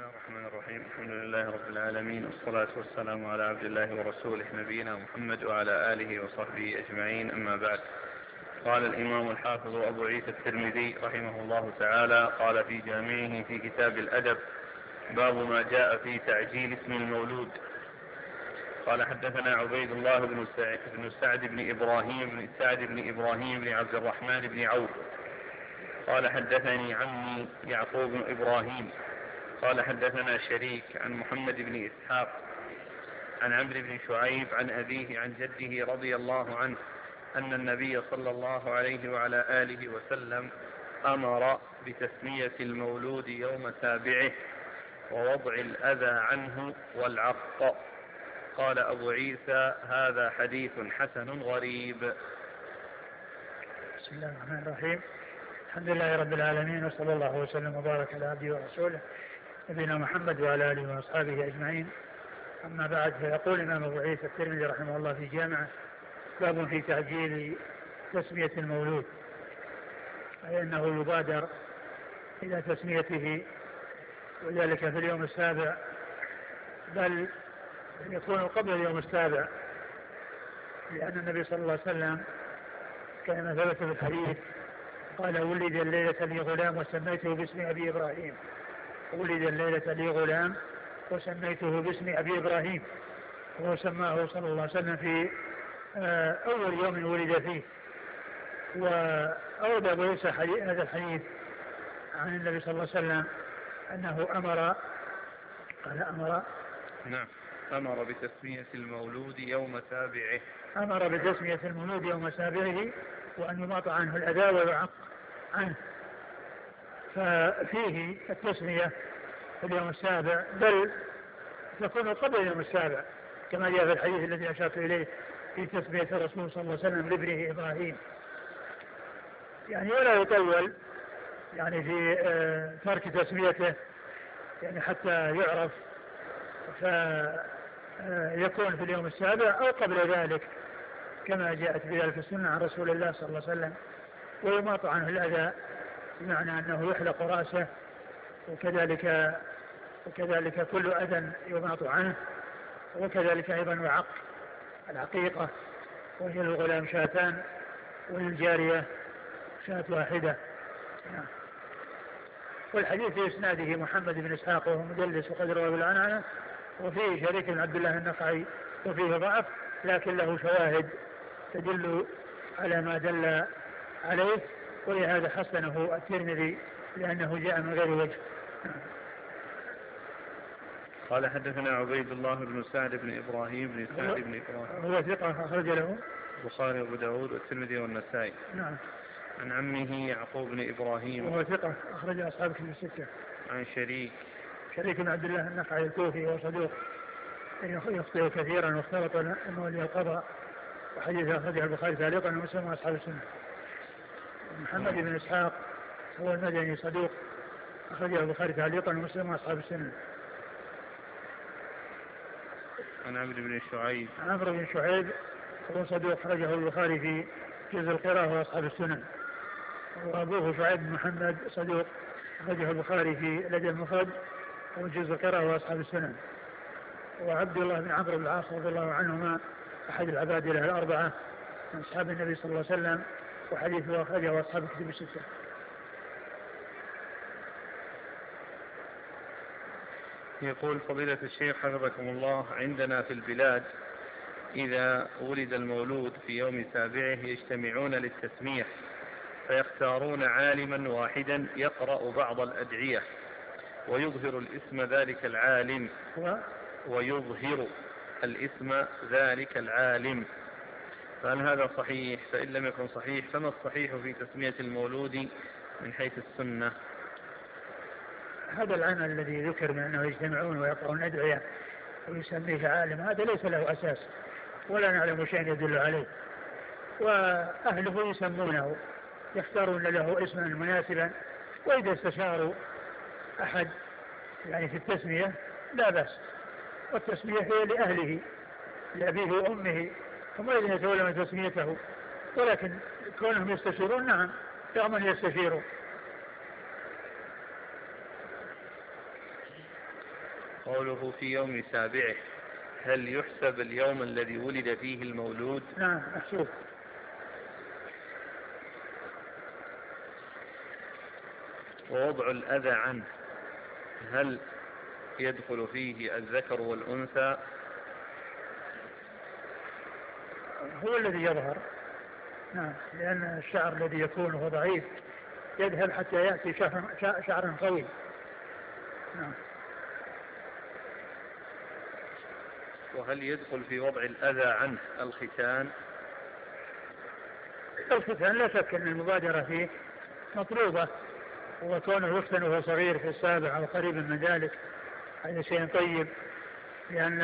الله الرحمن الرحيم. الحمد لله رب العالمين، والصلاة والسلام على عبد الله ورسوله نبينا محمد وعلى آله وصحبه أجمعين، أما بعد. قال الإمام الحافظ أبو عيسى الترمذي رحمه الله تعالى قال في جامعه في كتاب الأدب: باب ما جاء في تعجيل اسم المولود. قال حدثنا عبيد الله بن سعد بن إبراهيم بن عبد الرحمن بن عوف قال حدثني عمي يعقوب بن إبراهيم قال حدثنا شريك عن محمد بن إسحاق عن عمرو بن شعيب عن أبيه عن جده رضي الله عنه أن النبي صلى الله عليه وعلى آله وسلم أمر بتسمية المولود يوم سابعه ووضع الأذى عنه والعق. قال أبو عيسى: هذا حديث حسن غريب. بسم الله الرحمن الرحيم. الحمد لله رب العالمين، وصلى الله وسلم وبارك على عبده ورسوله نبينا محمد وعلى آله وأصحابه أجمعين، أما بعد. فيقول الإمام أبو عيسى الترمذي رحمه الله في جامعه: باب في تعجيل تسمية المولود، أي أنه يبادر إلى تسميته، وذلك في اليوم السابع، بل يكون قبل اليوم السابع، لأن النبي صلى الله عليه وسلم كما ثبت في الحديث قال: ولد الليلة لي غلام وسميته باسم أبي إبراهيم. ولد الليلة لي غلام وسميته باسم أبي إبراهيم، وسماه صلى الله عليه وسلم في أول يوم ولد فيه. وأورد أبو عيسى هذا الحديث عن النبي صلى الله عليه وسلم أنه أمر بتسمية المولود يوم سابعه. أمر بتسمية المولود يوم سابعه، وأن يماط عنه الأذى ويعق عنه. ففيه التسمية في اليوم السابع، بل تكون قبل اليوم السابع، كما جاء في الحديث الذي أشرت إليه في تسمية الرسول صلى الله عليه وسلم لابنه إبراهيم. يعني ولا يطول يعني في ترك تسميته، يعني حتى يعرف، فيكون في اليوم السابع أو قبل ذلك كما جاءت بذلك السنة عن رسول الله صلى الله عليه وسلم. ويماط عنه الأذى، بمعنى أنه يحلق رأسه، وكذلك كل أذى يماط عنه، وكذلك أيضا يعق العقيقة، وهي الغلام شاتان وللجارية شاة واحدة. والحديث في إسناده محمد بن إسحاق وهو مدلس وقد روى بالعنعنة، وفيه شريك بن عبد الله النخعي وفيه ضعف، لكن له شواهد تدل على ما دل عليه، ولهذا حسنه الترمذي لأنه جاء من غير وجه. قال حدثنا عبيد الله بن سعد بن إبراهيم بن سعد بن إبراهيم، هو ثقة أخرج له البخاري وأبو داود والترمذي والنسائي. نعم. عن عمه يعقوب بن إبراهيم، وهو ثقة أخرج أصحاب كتب الستة. عن شريك بن عبد الله النخعي الكوفي، وصدوق يخطئ كثيرا واختلط المولي القضاء، وحديث أخرجه البخاري تعليقا ومسلم وأصحاب السنة. محمد بن إسحاق هو المدني صدوق أخرجه البخاري تعليقا ومسلم وأصحاب السنة. عن عمرو بن شعيب هو صدوق أخرجه البخاري في جزء القراءة وأصحاب السنن. وأبوه شعيب بن محمد صدوق أخرجه البخاري في الأدب المفرد وجزء القراءة وأصحاب السنن. وعبد الله بن عمرو بن العاص رضي الله عنهما أحد العبادلة الأربعة من أصحاب النبي صلى الله عليه وسلم، وحديثه أخرجه أصحاب الكتب الستة. يقول فضيلة الشيخ حفظكم الله: عندنا في البلاد إذا ولد المولود في يوم سابعه يجتمعون للتسمية، فيختارون عالما واحدا يقرأ بعض الأدعية ويظهر الاسم ذلك العالم، فهل هذا صحيح؟ فإن لم يكن صحيح فما الصحيح في تسمية المولود من حيث السنة؟ هذا العمل الذي ذكر من أنه يجتمعون ويقرؤون أدعية ويسميه عالم، هذا ليس له أساس ولا نعلم شيء يدل عليه. وأهله يسمونه، يختارون له اسما مناسبا، وإذا استشاروا أحد يعني في التسمية لا بأس، والتسمية هي لأهله لأبيه وأمه، هم الذين يتولون تسميته، ولكن كونهم يستشيرون نعم يوم يستشيروا. قوله في يوم سابعه، هل يحسب اليوم الذي ولد فيه المولود؟ نعم محسوب. ووضع الأذى عنه، هل يدخل فيه الذكر والأنثى؟ هو الذي يظهر، نعم، لأن الشعر الذي يكون هو ضعيف يذهب حتى يأتي شعر قوي. نعم. وهل يدخل في وضع الأذى عنه الختان؟ الختان لا شك أن المبادرة فيه مطلوبة، وكونه يختن وهو صغير في السابع أو قريبا من ذلك هذا شيء طيب، لأن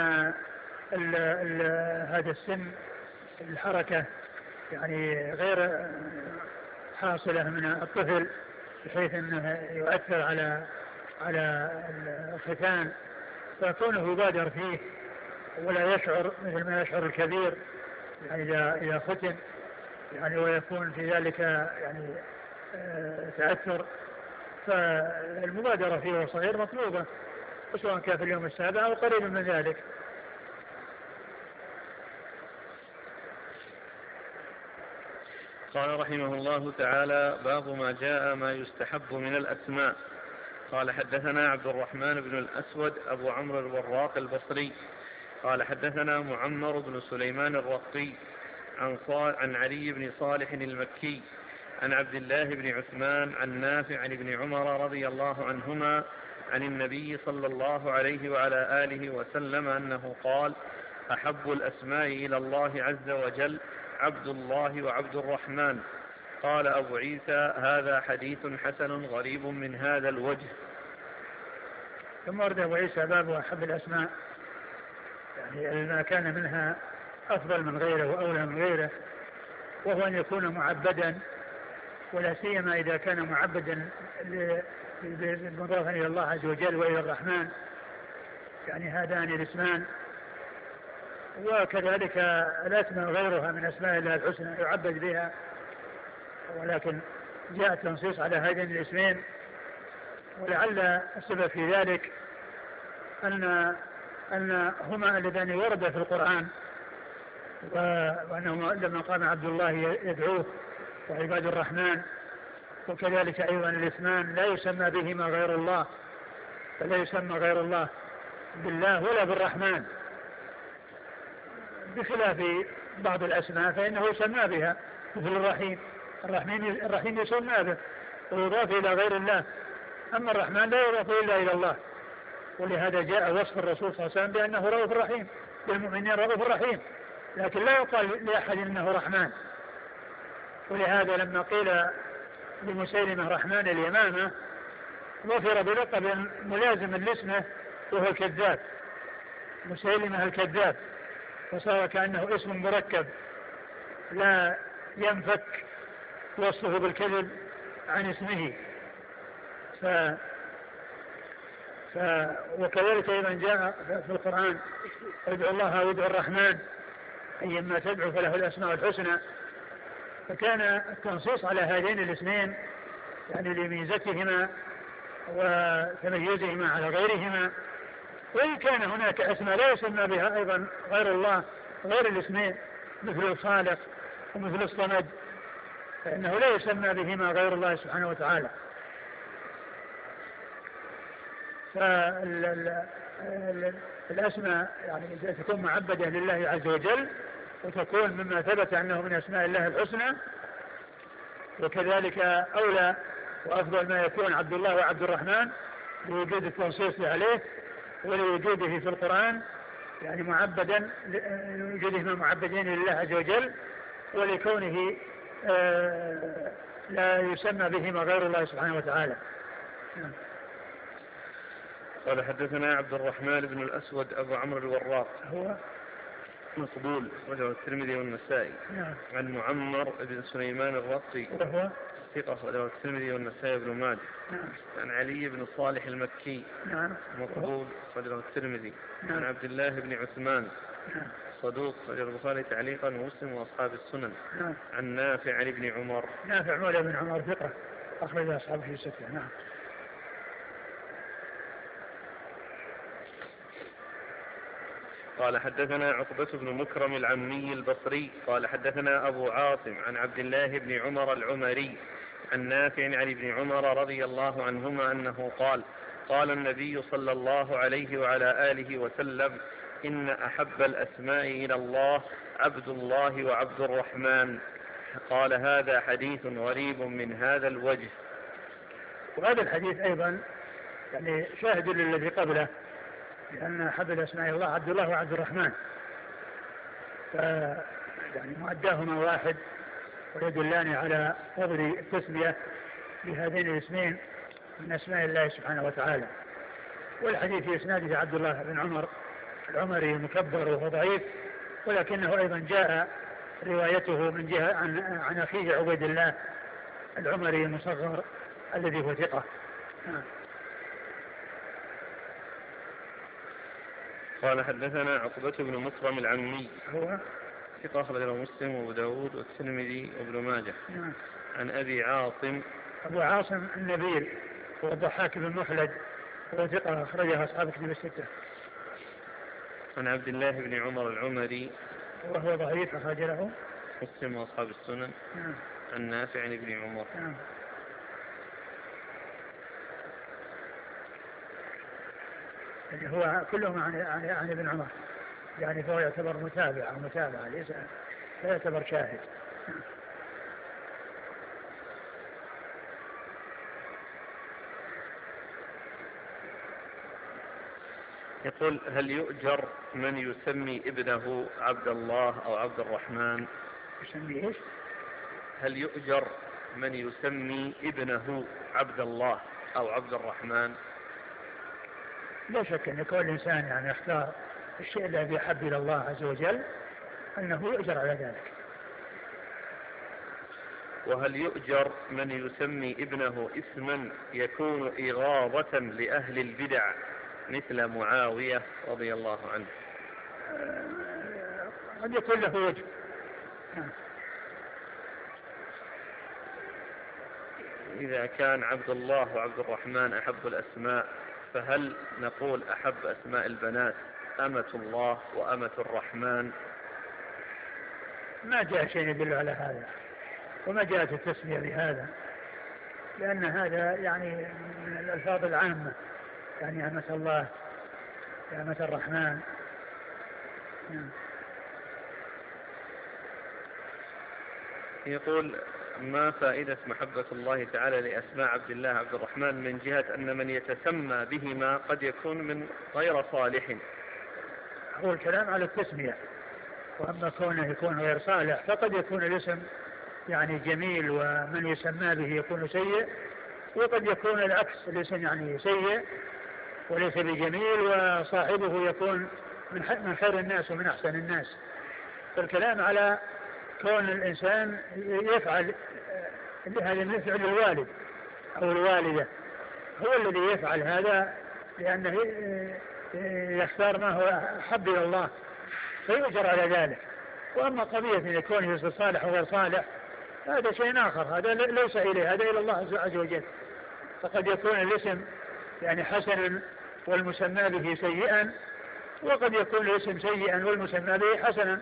هذا السن الحركة يعني غير حاصلة من الطفل بحيث أنه يؤثر على الختان، فكونه يبادر فيه ولا يشعر مثل ما يشعر الكبير يعني إذا ختن يعني ويكون في ذلك يعني تأثر، فالمبادرة فيه صغير مطلوبة سواء كان في اليوم السابع أو قريب من ذلك. قال رحمه الله تعالى: باب ما جاء ما يستحب من الأسماء. قال حدثنا عبد الرحمن بن الأسود أبو عمرو الوراق البصري قال حدثنا معمر بن سليمان الرقي عن علي بن صالح المكي عن عبد الله بن عثمان عن نافع عن ابن عمر رضي الله عنهما عن النبي صلى الله عليه وعلى آله وسلم أنه قال: أحب الأسماء إلى الله عز وجل عبد الله وعبد الرحمن. قال أبو عيسى: هذا حديث حسن غريب من هذا الوجه. ثم ورد أبو عيسى باب أحب الأسماء، يعني ما كان منها أفضل من غيره وأولى من غيره، وهو أن يكون معبدا، ولا سيما إذا كان معبدا مضافا إلى الله عز وجل وإلى الرحمن، يعني هذان الاسمان. وكذلك الأسماء غيرها من أسماء الله الحسنى يعبد بها، ولكن جاء التنصيص على هذين الاسمين، ولعل السبب في ذلك أن هما اللذان ورد في القرآن، وأنه لما قام عبد الله يدعوه وعباد الرحمن، وكذلك أيضا الاسمان لا يسمى بهما غير الله، فلا يسمى غير الله بالله ولا بالرحمن، بخلاف بعض الأسماء فإنه يسمى بها مثل الرحيم يسمى به ويضاف إلى غير الله، أما الرحمن لا يضاف إلا إلى الله. ولهذا جاء وصف الرسول صلى الله عليه وسلم بأنه رؤوف رحيم بالمؤمنين، رؤوف رحيم، لكن لا يقال لأحد إنه رحمن. ولهذا لما قيل لمسيلمة رحمن اليمامة ظفر بلقب ملازم لاسمه وهو الكذاب، مسيلمة الكذاب، وصار كأنه اسم مركب لا ينفك وصفه بالكذب عن اسمه. وكذلك أيضا جاء في القرآن: ادعوا الله وادعوا الرحمن أيما تدعوا فله الأسماء الحسنى. فكان التنصيص على هذين الاسمين يعني لميزتهما وتميزهما على غيرهما، وإن كان هناك أسماء لا يسمى بها أيضا غير الله غير الاسمين مثل الخالق ومثل الصمد، فإنه لا يسمى بهما غير الله سبحانه وتعالى. فالأسماء يعني تكون معبدة لله عز وجل، وتكون مما ثبت أنه من أسماء الله الحسنى، وكذلك أولى وأفضل ما يكون عبد الله وعبد الرحمن لوجود التنصيص عليه ولوجوده في القرآن، يعني معبدا لوجودهما معبدين لله عز وجل، ولكونه لا يسمى بهما غير الله سبحانه وتعالى. قال حدثنا عبد الرحمن بن الأسود أبو عمرو الوراق هو مقبول وجه الترمذي والنسائي. نعم. عن معمر بن سليمان الرقي وهو ثقة وجه الترمذي والنسائي بن ماجه. نعم. عن علي بن صالح المكي نعم. مقبول وجه الترمذي. نعم. عن عبد الله بن عثمان نعم. صدوق وجه البخاري تعليقا ومسلم وأصحاب السنن. نعم. عن نافع عن ابن عمر. نافع مولى بن عمر ثقة أخرج أصحابه في الستة. نعم. قال حدثنا عقبة بن مكرم العمي البصري قال حدثنا أبو عاصم عن عبد الله بن عمر العمري عن نافع عن ابن عمر رضي الله عنهما أنه قال قال النبي صلى الله عليه وعلى آله وسلم إن أحب الأسماء إلى الله عبد الله وعبد الرحمن. قال هذا حديث غريب من هذا الوجه. وهذا الحديث أيضا يعني شاهد للذي قبله، لأن أحب الأسماء إلى الله عبد الله وعبد الرحمن، يعني مؤداهما واحد ويدلان على فضل التسمية بهذين الاسمين من أسماء الله سبحانه وتعالى. والحديث في إسناده عبد الله بن عمر العمري مكبر وهو ضعيف، ولكنه أيضا جاء روايته من جهة عن أخيه عبيد الله العمري المصغر الذي هو ثقة. قال حدثنا عقبة بن مكرم العمي هو ثقة أخرجه مسلم وأبو داود والترمذي وابن ماجه. عن أبي عاصم أبو عاصم النبيل هو الضحاك بن مخلد هو ثقة أخرجها أصحاب كتب الستة. عن عبد الله بن عمر العمري وهو ضعيف أخرج له مسلم وأصحاب السنن. عن نافع عن ابن عمر. يعني هو كلهم عن ابن عمر، يعني فهو يعتبر متابعة ليس لا يعتبر شاهد. يقول هل يؤجر من يسمي ابنه عبد الله أو عبد الرحمن؟ يسمي إيش؟ هل يؤجر من يسمي ابنه عبد الله أو عبد الرحمن؟ لا شك أن كل إنسان يعني يختار الشيء الذي يحب إلى الله عز وجل أنه يؤجر على ذلك. وهل يؤجر من يسمي ابنه اسما يكون إغاظة لأهل البدع مثل معاوية رضي الله عنه؟ قد يكون له وجه. إذا كان عبد الله وعبد الرحمن أحب الأسماء، فهل نقول أحب أسماء البنات أمة الله وأمة الرحمن؟ ما جاء شيء يدل على هذا، وما جاءت التسمية بهذا، لأن هذا يعني من الألفاظ العامة، يعني أمة الله أمة الرحمن. يقول ما فائدة محبة الله تعالى لأسماء عبد الله عبد الرحمن من جهة أن من يتسمى بهما قد يكون من غير صالح؟ هو الكلام على التسمية، وأما كونه يكون غير صالح فقد يكون الاسم يعني جميل ومن يسمى به يكون سيء، وقد يكون العكس، الاسم يعني سيء وليس بجميل وصاحبه يكون من خير الناس ومن أحسن الناس. فالكلام على كون الإنسان يفعل هذا من فعل الوالد أو الوالدة، هو الذي يفعل هذا لأنه يختار ما هو أحب إلى الله فيؤجر على ذلك. وأما قضية أن يكون يصير صالح وغير صالح هذا شيء آخر، هذا ليس إليه، هذا إلى الله عز وجل. فقد يكون الاسم يعني حسنا والمسمى به سيئا، وقد يكون الاسم سيئا والمسمى به حسنا.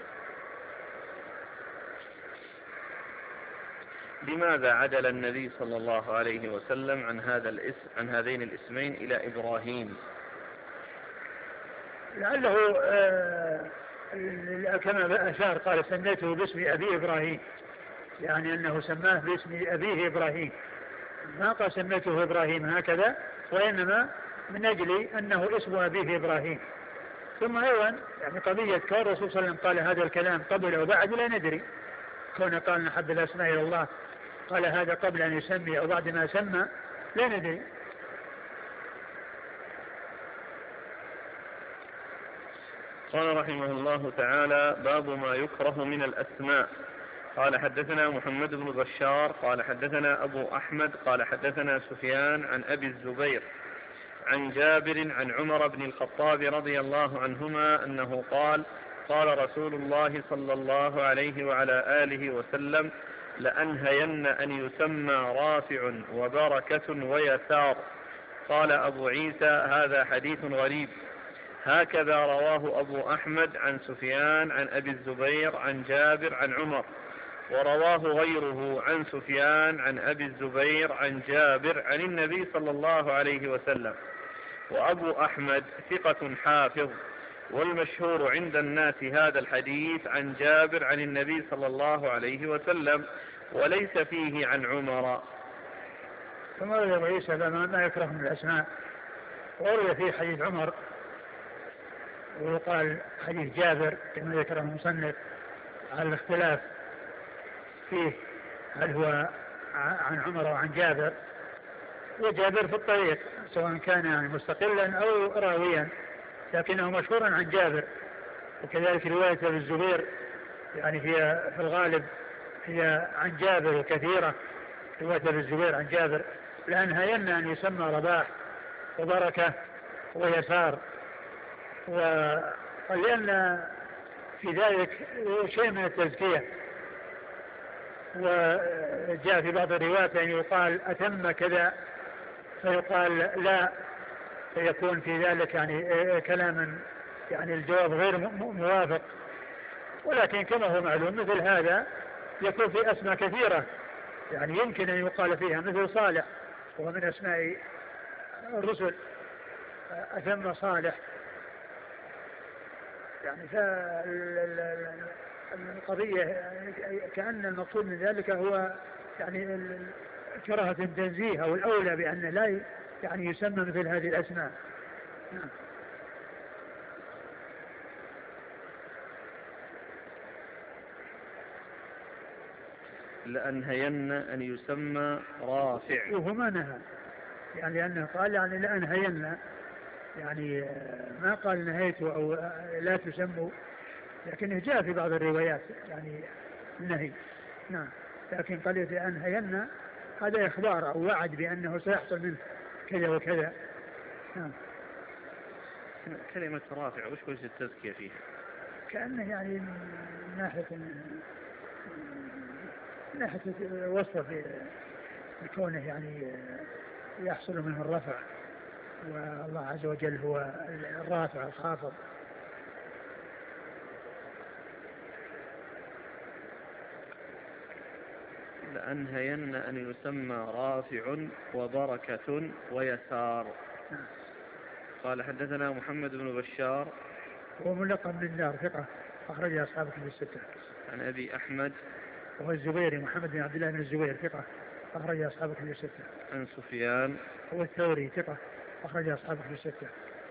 لماذا عدل النبي صلى الله عليه وسلم عن هذين الاسمين إلى إبراهيم؟ لعله كما أشار قال سميته باسم أبي إبراهيم، يعني أنه سماه باسم أبيه إبراهيم، ما قال سميته إبراهيم هكذا، وإنما من أجل أنه اسم أبيه إبراهيم. ثم أيضا يعني قضية كون الرسول صلى الله عليه وسلم قال هذا الكلام قبل أو بعد لا ندري، كون قال نحب الأسماء إلى الله قال هذا قبل أن يسمي أو بعد ما سمى لا ندري. قال رحمه الله تعالى باب ما يكره من الأسماء. قال حدثنا محمد بن بشار قال حدثنا أبو أحمد قال حدثنا سفيان عن أبي الزبير عن جابر عن عمر بن الخطاب رضي الله عنهما أنه قال قال رسول الله صلى الله عليه وعلى آله وسلم لأنهين أن يسمى رافع وبركة ويسار. قال أبو عيسى هذا حديث غريب. هكذا رواه أبو أحمد عن سفيان عن أبي الزبير عن جابر عن عمر، ورواه غيره عن سفيان عن أبي الزبير عن جابر عن النبي صلى الله عليه وسلم. وأبو أحمد ثقة حافظ، والمشهور عند الناس هذا الحديث عن جابر عن النبي صلى الله عليه وسلم، وليس فيه عن عمر. ثم روي أبو عيسى ما يكره من الأسماء، وروي فيه حديث عمر، ويقال حديث جابر كما ذكره المصنف على الاختلاف فيه هل هو عن عمر أو عن جابر، وجابر في الطريق سواء كان يعني مستقلا أو راويا، لكنه مشهور عن جابر. وكذلك رواية أبي الزبير يعني هي في الغالب هي عن جابر وكثيرة، رواية أبي الزبير عن جابر، لأنهين أن يسمى رباح وبركة ويسار، ولأن في ذلك شيء من التزكية. وجاء في بعض الروايات يعني يقال أتم كذا فيقال لا، فيكون في ذلك يعني كلاما يعني الجواب غير موافق. ولكن كما هو معلوم مثل هذا يكون في أسماء كثيرة يعني يمكن أن يقال فيها، مثل صالح وهو من أسماء الرسل، أتم صالح. يعني فالقضية كأن المقصود من ذلك هو يعني كراهة التنزيه أو الأولى بأن لا يعني يسمى مثل هذه الأسماء. لأنهين أن يسمى رافع، وهو ما نهى يعني لأنه قال يعني لأنهين، يعني ما قال نهيته أو لا تسموا، لكنه جاء في بعض الروايات يعني النهي. نعم، لكن قال لأنهين هذا إخبار أو وعد بأنه سيحصل منه كذا وكذا. نعم. كلمة رافع وش وجه التزكية فيها؟ كأنه يعني من ناحية وصف بكونه يعني يحصل منه الرفع، والله عز وجل هو الرافع الخافض. لأنهين أن يسمى رافع وبركة ويسار. قال حدثنا محمد بن بشار هو ملقب من دار ثقة أخرج أصحاب كتب الستة. عن أبي أحمد وهو الزبيري محمد بن عبد الله بن الزبير ثقة أخرج أصحاب كتب الستة. عن سفيان هو الثوري ثقة أخرج أصحاب كتب الستة.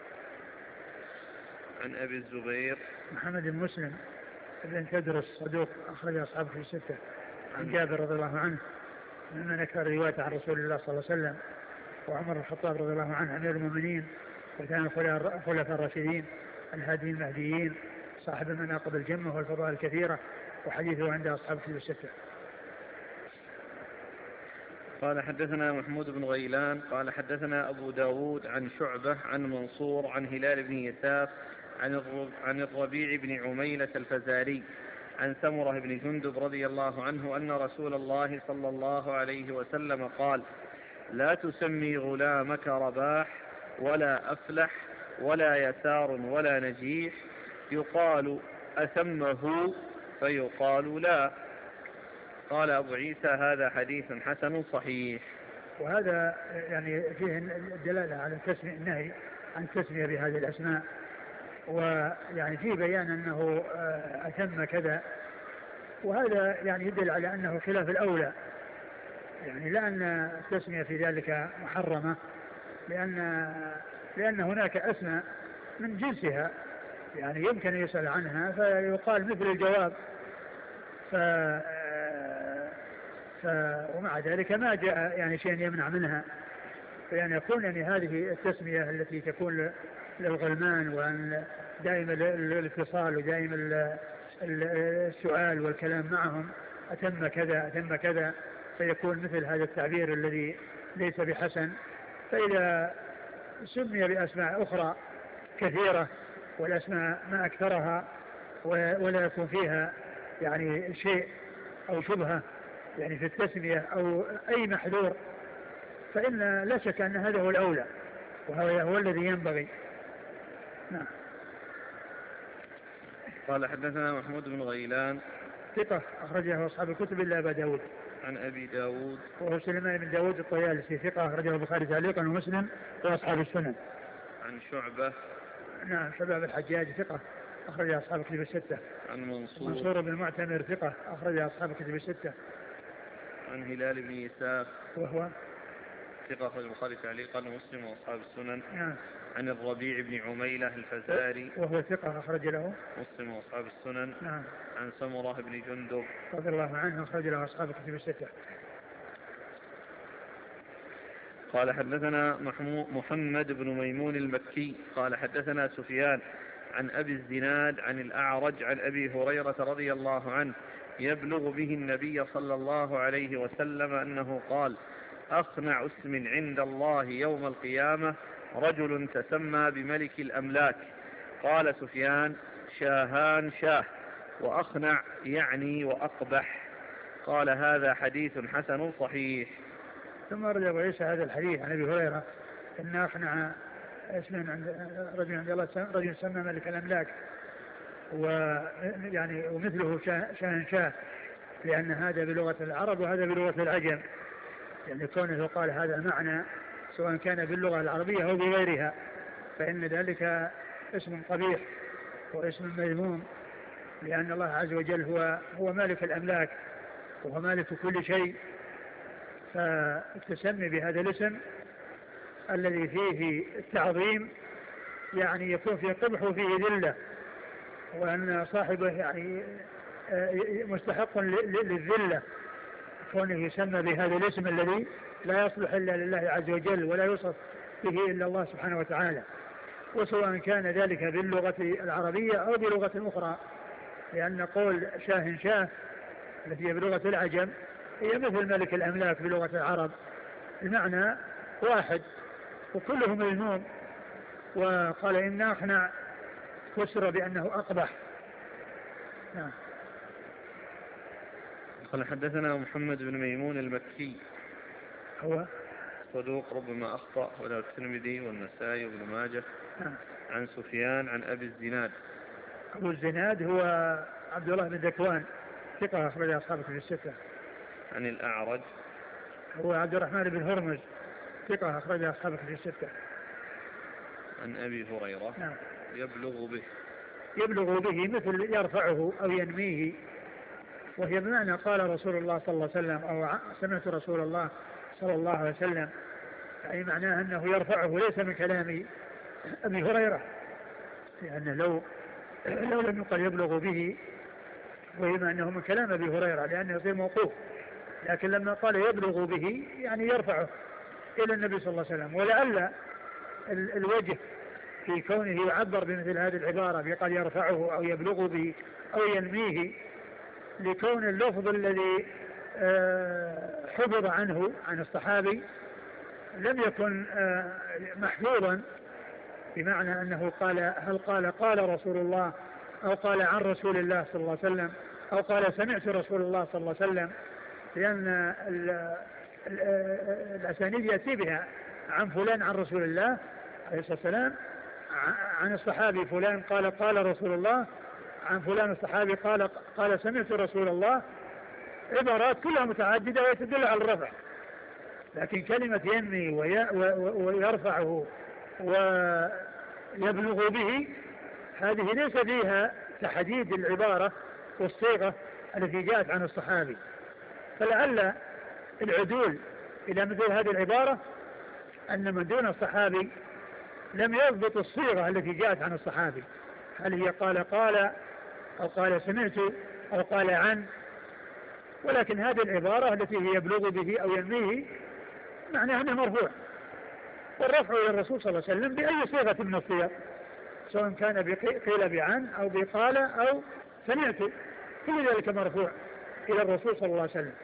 عن أبي الزبير محمد بن مسلم بن تدرس صدوق أخرج أصحاب كتب الستة. عن جابر رضي الله عنه ممن أكثر رواية عن رسول الله صلى الله عليه وسلم، وعمر الخطاب رضي الله عنه أمير المؤمنين وكان الخلفاء الراشدين الهاديين المهديين صاحب المناقب الجمة والفضائل الكثيرة، وحديثه عند أصحاب كتب الستة. قال حدثنا محمود بن غيلان قال حدثنا أبو داود عن شعبة عن منصور عن هلال بن يساف عن الربيع بن عميلة الفزاري عن سمرة بن جندب رضي الله عنه أن رسول الله صلى الله عليه وسلم قال: لا تسمي غلامك رباح ولا أفلح ولا يسار ولا نجيح، يقال أسمه فيقال لا. قال أبو عيسى: هذا حديث حسن صحيح. وهذا يعني فيه الدلالة على تسمية النهي عن تسمية بهذه الأسماء، ويعني فيه بيان أنه أتم كذا، وهذا يعني يدل على أنه خلاف الأولى، يعني لأن التسمية في ذلك محرمة، لأن هناك أسماء من جنسها يعني يمكن أن يسأل عنها فيقال مثل الجواب، ومع ذلك ما جاء يعني شيء يمنع منها، فيعني يكون يعني هذه التسمية التي تكون للغلمان، وأن دائما الاتصال ودائما السؤال والكلام معهم أتم كذا أتم كذا، فيكون مثل هذا التعبير الذي ليس بحسن. فإذا سمي بأسماء أخرى كثيرة والأسماء ما أكثرها ولا يكون فيها يعني شيء أو شبهة يعني في التسمية أو أي محذور، فإن لا شك أن هذا هو الأولى وهو الذي ينبغي. نعم. قال حدثنا محمود بن غيلان ثقة أخرجه أصحاب الكتب إلا أبا داود. عن أبي داود وهو سليمان بن داود الطيالسي ثقة أخرجه البخاري تعليقا ومسلم وأصحاب السنن. عن شعبة. نعم شعبة بن الحجاج ثقة أخرجه أصحاب الكتب الستة. عن منصور بن المعتمر ثقة أخرجه أصحاب الكتب الستة. عن هلال بن يساف وهو ثقة أخرج البخاري تعليقا ومسلم وأصحاب السنن. نعم. عن الربيع بن عميلة الفزاري وهو ثقة أخرج له مسلم وأصحاب السنن. نعم. عن سمرة بن جندب رضي الله عنه أخرج له أصحاب الكتب الستة. قال حدثنا محمد بن ميمون المكي قال حدثنا سفيان عن أبي الزناد عن الأعرج عن أبي هريرة رضي الله عنه يبلغ به النبي صلى الله عليه وسلم أنه قال أخنع اسم عند الله يوم القيامة رجل تسمى بملك الأملاك. قال سفيان شاهان شاه وأخنع يعني وأقبح. قال هذا حديث حسن صحيح. ثم رد أبو عيسى هذا الحديث عن أبي هريرة إن أخنع اسم عند رجل عند الله رجل سمى ملك الأملاك ويعني ومثله شاهن شاه لأن هذا بلغة العرب وهذا بلغة العجم يعني كونه قال هذا المعنى سواء كان باللغة العربية أو بغيرها فإن ذلك اسم قبيح واسم مذموم لأن الله عز وجل هو مالك الأملاك وهو مالك كل شيء فالتسمي بهذا الاسم الذي فيه التعظيم يعني يكون فيه قبح وفيه ذلة وأن صاحبه يعني مستحق للذلة كونه يسمى بهذا الاسم الذي لا يصلح إلا لله عز وجل ولا يوصف به إلا الله سبحانه وتعالى وسواء كان ذلك باللغة العربية أو بلغة أخرى لأن قول شاه شاه التي هي بلغة العجم هي مثل ملك الأملاك بلغة العرب المعنى واحد وكله مذموم. وقال إن أخنع فسر بأنه أقبح. نعم. قال حدثنا محمد بن ميمون المكي هو صدوق ربما أخطأ وله الترمذي والنسائي وابن ماجه. نعم. عن سفيان عن أبي الزناد. أبو الزناد هو عبد الله بن ذكوان ثقة أخرج أصحابه في الستة. عن الأعرج هو عبد الرحمن بن هرمز ثقة أخرج أصحابه في الستة. عن أبي هريرة. نعم. يبلغ به مثل يرفعه أو ينميه وهي بمعنى قال رسول الله صلى الله عليه وسلم أو سمعت رسول الله صلى الله عليه وسلم يعني معناه أنه يرفعه ليس من كلام أبي هريرة لأن لو لم يقل يبلغ به وهي أنه من كلام أبي هريرة لأنه يصير موقوف لكن لما قال يبلغ به يعني يرفعه إلى النبي صلى الله عليه وسلم ولعل الوجه في كونه يعبر بمثل هذه العبارة بقال يرفعه أو يبلغ به أو ينميه لكون اللفظ الذي حفظ عنه عن الصحابي لم يكن محفوظا بمعنى أنه هل قال رسول الله أو قال عن رسول الله صلى الله عليه وسلم أو قال سمعت رسول الله صلى الله عليه وسلم لأن الأسانيد يأتي بها عن فلان عن رسول الله عليه الصلاة والسلام عن الصحابي فلان قال رسول الله عن فلان الصحابي قال سمعت رسول الله عبارات كلها متعددة وتدل على الرفع لكن كلمة ينمي ويرفعه ويبلغ به هذه ليس فيها تحديد العبارة والصيغة التي جاءت عن الصحابي فلعل العدول إلى مثل هذه العبارة أن من دون الصحابي لم يضبط الصيغة التي جاءت عن الصحابي هل هي قال أو قال سمعت أو قال عن ولكن هذه العبارة التي هي يبلغ به أو ينميه معناها أنه مرفوع والرفع إلى الرسول صلى الله عليه وسلم بأي صيغة من الصيغ سواء كان قيل بعن أو بقال أو سمعت كل ذلك مرفوع إلى الرسول صلى الله عليه وسلم.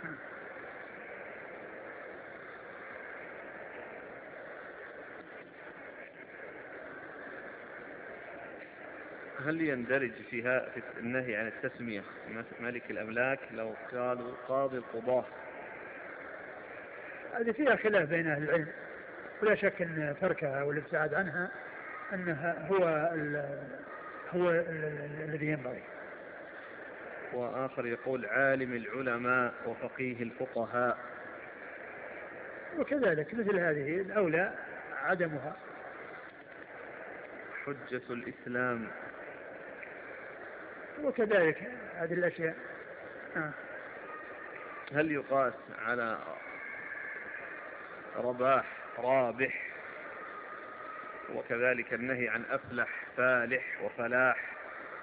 هل يندرج فيها في النهي عن التسمية ملك الأملاك لو قالوا قاضي القضاة؟ هذه فيها خلاف بين أهل العلم ولا شك أن تركها والابتعاد عنها أنها هو هو الذي ينبغي. وآخر يقول عالم العلماء وفقيه الفقهاء. وكذلك مثل هذه الأولى عدمها. حجة الإسلام. وكذلك هذه الأشياء. هل يقاس على رابح وكذلك النهي عن أفلح فالح وفلاح؟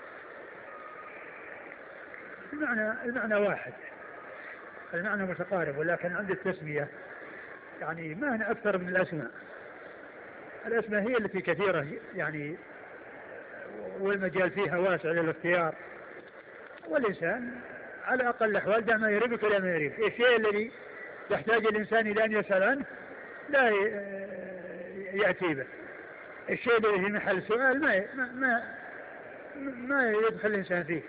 المعنى واحد، المعنى متقارب، ولكن عند التسمية يعني ما هنا أكثر من الأسماء. الأسماء هي التي كثيرة يعني، والمجال فيها واسع للاختيار، والإنسان على أقل الأحوال دع ما يريبك ولا ما يريب. الشيء الذي يحتاج الإنسان إلى أن يسأل عنه لا يأتي به. الشيء الذي في محل سؤال ما يدخل الإنسان فيه،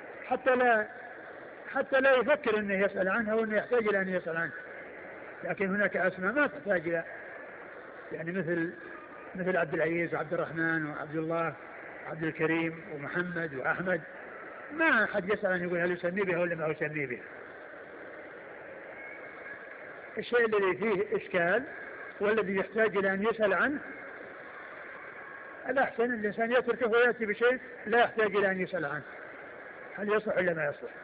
حتى لا يفكر أنه يسأل عنه أو أنه يحتاج إلى أن يسأل عنه. لكن هناك أسماء ما تحتاج إلى، يعني مثل عبد العزيز وعبد الرحمن وعبد الله وعبد الكريم ومحمد وأحمد، ما أحد يسأل عنه يقول هل يسمي بها ولا ما يسمي بها. الشيء الذي فيه إشكال والذي يحتاج إلى أن يسأل عنه الأحسن الإنسان يتركه ويأتي بشيء لا يحتاج إلى أن يسأل عنه هل يصلح ولا ما يصلح.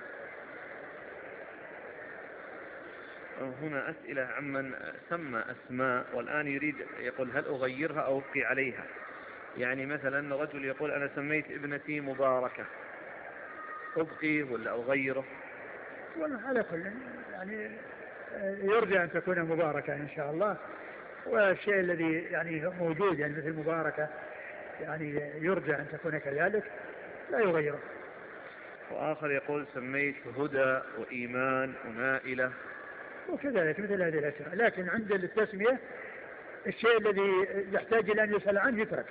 هنا أسئلة عمن سمى أسماء والآن يريد يقول هل أغيرها أو أبقي عليها. يعني مثلا رجل يقول أنا سميت ابنتي مباركة، أبقي ولا أغيره؟ والله على كل يعني يرجى أن تكون مباركة إن شاء الله، والشيء الذي يعني موجود يعني مثل مباركة يعني يرجى أن تكون كذلك لا يغيره. وآخر يقول سميت هدى وإيمان ونائلة، وكذلك مثل هذه الأشياء. لكن عند التسمية الشيء الذي يحتاج إلى أن يسأل عنه يترك.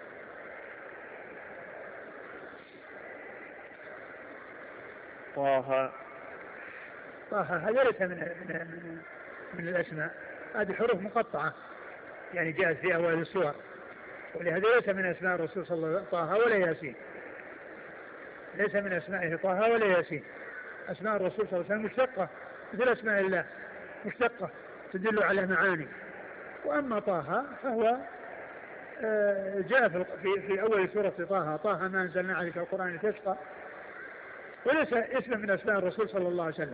طه هذا ليس من الأسماء، هذه حروف مقطعة يعني جاءت في أول السور، ولهذا ليس من أسماء الرسول صلى الله عليه وسلم طه ولا ياسين، ليس من أسمائه طه ولا ياسين. أسماء الرسول صلى الله عليه وسلم مشتقة مثل أسماء الله، مشتقة تدل على معاني. وأما طه فهو جاء في أول سورة طه ما أنزلنا عليك القرآن لتشقى، وليس اسم من أسماء الرسول صلى الله عليه وسلم،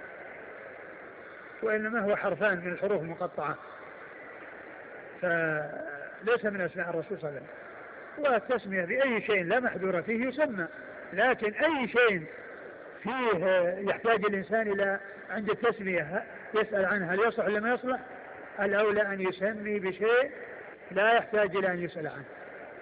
وإنما هو حرفان من الحروف المقطعة، فليس من أسماء الرسول صلى الله عليه وسلم. والتسمية بأي شيء لا محذور فيه يسمى، لكن أي شيء فيه يحتاج الإنسان إلى عند التسمية يسأل عنه هل يصلح ولا ما يصلح، الأولى أن يسمي بشيء لا يحتاج إلى أن يسأل عنه.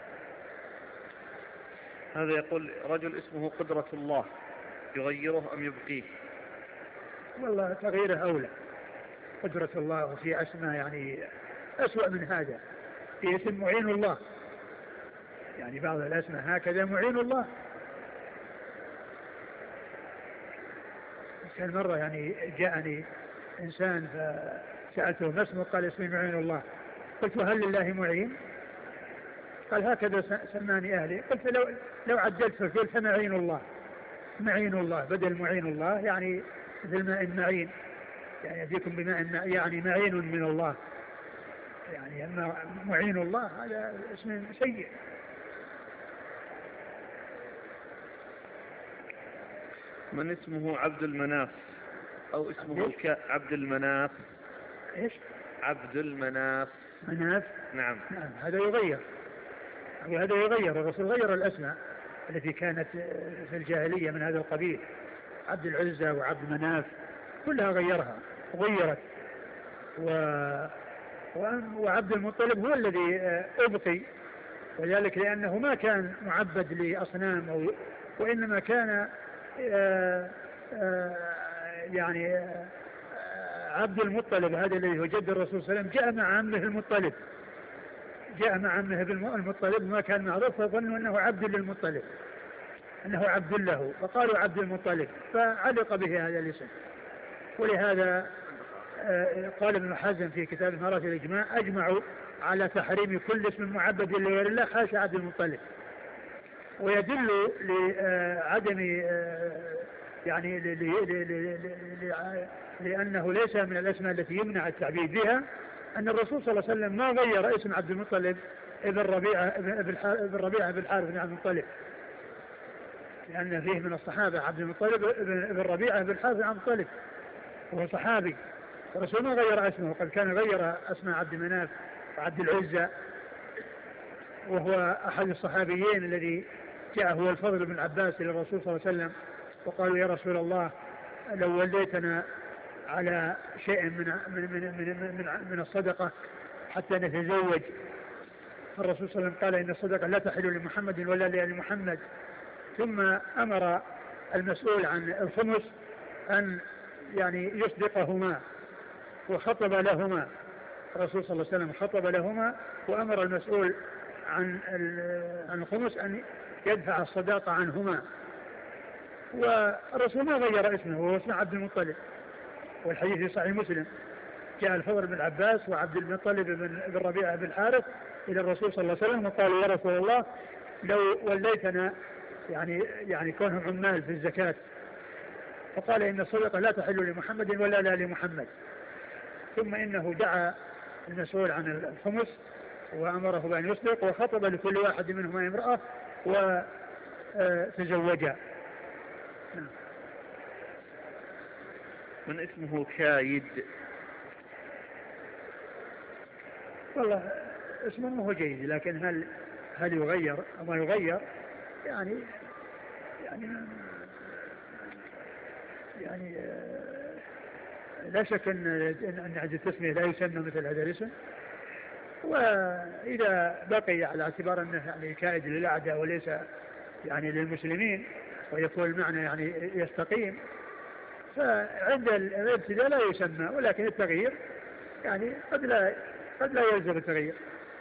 هذا يقول رجل اسمه قدرة الله، يغيره أم يبقيه؟ والله تغييره أولى. قدرة الله وفي أسماء يعني أسوأ من هذا، في اسم معين الله، يعني بعض الأسماء هكذا معين الله. كان مرة يعني جاءني إنسان فسألته ما اسمه؟ قال اسمي معين الله. قلت هل لله معين؟ قال هكذا سماني أهلي. قلت لو عجلت فقلت معين الله، معين الله بدل معين الله، يعني مثل ماء معين، يعني يأتيكم بماء يعني معين من الله، يعني أما معين الله هذا اسم سيء. من اسمه عبد المناف أو اسمه عبد المناف؟ إيش؟ عبد المناف. مناف؟ نعم. هذا يغير، وهذا يغير. الرسول غير الأسماء التي كانت في الجاهلية من هذا القبيل، عبد العزة وعبد مناف كلها غيرت. وعبد المطلب هو الذي أبقي، وذلك لأنه ما كان معبد لأصنام وإنما كان يعني عبد المطلب هذا الذي هو جد الرسول صلى الله عليه وسلم جاء مع عمه المطلب، وما كان معروف، فظنوا أنه عبد للمطلب، أنه عبد له، فقالوا عبد المطلب، فعلق به هذا الاسم. ولهذا قال ابن حزم في كتاب مراتب الإجماع أجمعوا على تحريم كل اسم معبد لغير الله حاشا عبد المطلب. ويدل لعدم يعني لأنه ليس من الأسماء التي يمنع التعبيد بها أن الرسول صلى الله عليه وسلم ما غير اسم عبد المطلب ابن ربيعة بن الحارث بن عبد المطلب، لأن فيه من الصحابة عبد المطلب ابن ربيعة بن الحارث بن عبد المطلب، وهو صحابي. الرسول ما غير اسمه، وقد كان غير اسماء عبد مناف وعبد العزى، وهو أحد الصحابيين الذي جاء هو الفضل بن عباس إلى الرسول صلى الله عليه وسلم وقالوا يا رسول الله لو وليتنا على شيء من الصدقة حتى نتزوج. الرسول صلى الله عليه وسلم قال إن الصدقة لا تحل لمحمد ولا لآل محمد، ثم أمر المسؤول عن الخمس أن يعني يصدقهما، وخطب لهما الرسول صلى الله عليه وسلم خطب لهما وأمر المسؤول عن الخمس أن يدفع الصداقة عنهما. والرسول ما غير اسمه، وهو اسم عبد المطلب، والحديث في صحيح مسلم جاء الفضل بن عباس وعبد المطلب بن ربيعة بن الحارث إلى الرسول صلى الله عليه وسلم وقالوا يا رسول الله لو وليتنا يعني كونهم عمال في الزكاة، فقال إن الصدقة لا تحل لمحمد ولا لآل محمد. ثم إنه دعا المسؤول عن الخمس وأمره بأن يصدق، وخطب لكل واحد منهما امرأة وتزوجا. من اسمه كايد؟ والله اسمه هو جيد، لكن هل يغير أو ما يغير؟ يعني لا شك أن عند التسمية لا يسمى مثل هذا الاسم، وإذا بقي على اعتبار أنه يعني كائد للأعداء وليس يعني للمسلمين ويكون المعنى يعني يستقيم، فعند الابتداء لا يسمى، ولكن التغيير يعني قد لا يلزم التغيير.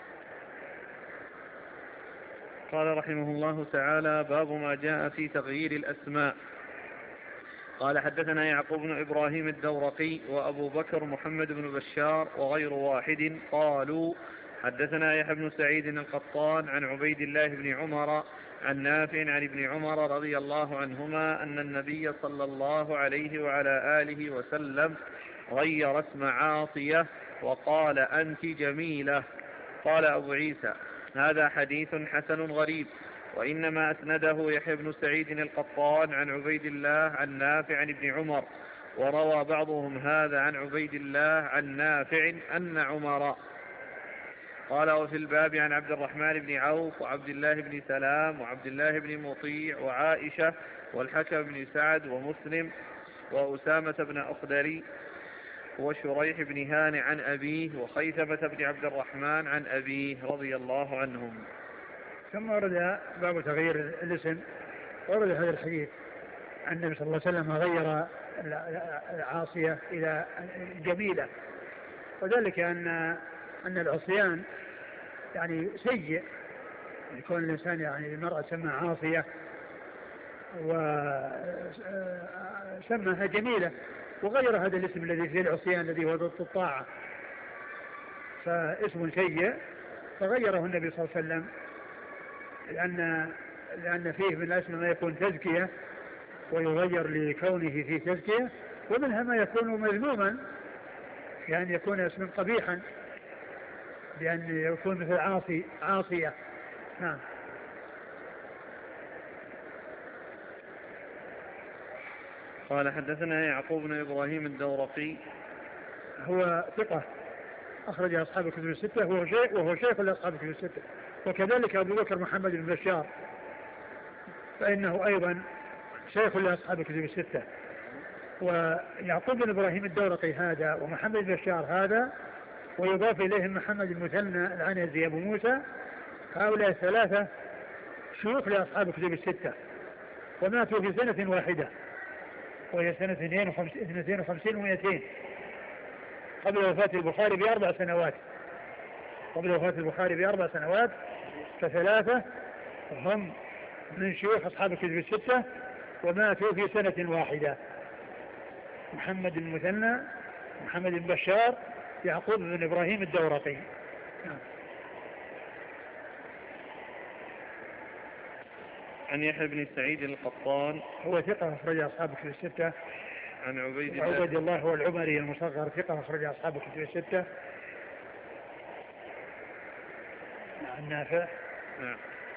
قال رحمه الله تعالى: باب ما جاء في تغيير الأسماء. قال: حدثنا يعقوب بن إبراهيم الدورقي وأبو بكر محمد بن بشار وغير واحد قالوا: حدثنا يحيى بن سعيد القطان عن عبيد الله بن عمر عن نافع عن ابن عمر رضي الله عنهما أن النبي صلى الله عليه وعلى آله وسلم غير اسم عاصية وقال: أنت جميلة. قال أبو عيسى: هذا حديث حسن غريب، وإنما أسنده يحيى بن سعيد القطان عن عبيد الله عن نافع عن ابن عمر، وروى بعضهم هذا عن عبيد الله عن نافع أن عمر. قال: وفي الباب عن عبد الرحمن بن عوف وعبد الله بن سلام وعبد الله بن مطيع وعائشة والحكم بن سعد ومسلم وأسامة بن أخدري وشريح بن هانئ عن أبيه وخيثمة بن عبد الرحمن عن أبيه رضي الله عنهم. ثم ورد باب تغيير الاسم، ورد هذا الحديث أن النبي صلى الله عليه وسلم غير العاصية إلى جميلة، وذلك أن العصيان يعني سيء، يكون الإنسان يعني المرأة تسمى عاصية وسماها جميلة، وغير هذا الاسم الذي فيه العصيان الذي هو ضد الطاعة، فاسم سيء فغيره النبي صلى الله عليه وسلم، لأن فيه من الأسماء ما يكون تزكية ويغير لكونه فيه تزكية، ومنها ما يكون مذموما يعني يكون اسما قبيحا بأن يكون مثل عاصية. نعم. قال: حدثنا يعقوب بن إبراهيم الدورقي هو ثقة أخرج أصحاب الكتب الستة، وهو شيخ لأصحاب الكتب الستة، وكذلك أبو بكر محمد بن بشار فإنه أيضا شيخ لأصحاب الكتب الستة. ويعقوب بن إبراهيم الدورقي هذا ومحمد بن بشار هذا، ويضاف إليهم محمد المثنى العنزي أبو موسى، هؤلاء الثلاثة شيوخ لأصحاب الكتب الستة، وماتوا في سنة واحدة وهي سنة 52 و200 قبل وفاة البخاري ب4 سنوات، فثلاثة هم من شيوخ أصحاب الكتب الستة وماتوا في سنة واحدة: محمد المثنى، محمد بن بشار، يعقوب بن إبراهيم الدورقي. عن يحيى بن سعيد القطان هو ثقة أخرج أصحاب الكتب الستة. عن عبيد الله هو العمري المصغر ثقة أخرج أصحاب الكتب الستة. عن نافع. نعم.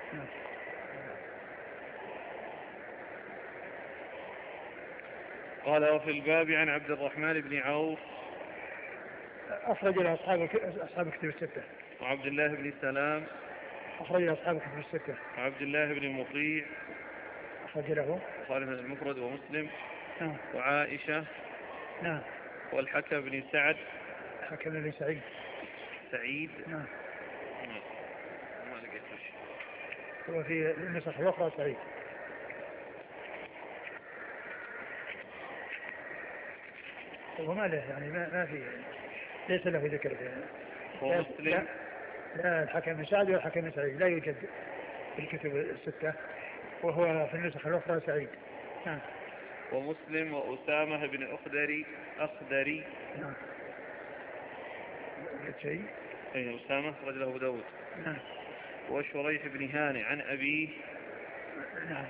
قال وفي الباب عن عبد الرحمن بن عوف أخرج له أصحاب الكتب الستة. وعبد الله بن سلام أخرج له أصحاب الكتب الستة. وعبد الله بن مطيع أخرج له البخاري المفرد ومسلم. نعم. وعائشة. نعم. والحكم بن سعد. حكم بن سعيد. نعم. ما لقيت شيء. هو في النسخ الأخرى سعيد. هو ما له يعني ما في ليس له ذكر. ومسلم. لا الحكم بن سعد والحكم بن سعيد لا يوجد في الكتب الستة، وهو في النسخ الأخرى سعيد. نعم. ومسلم وأسامة بن أخدري. نعم. شيء. أي أسامة رجله أبو داود. نعم. وشريح بن هاني عن أبيه. نعم.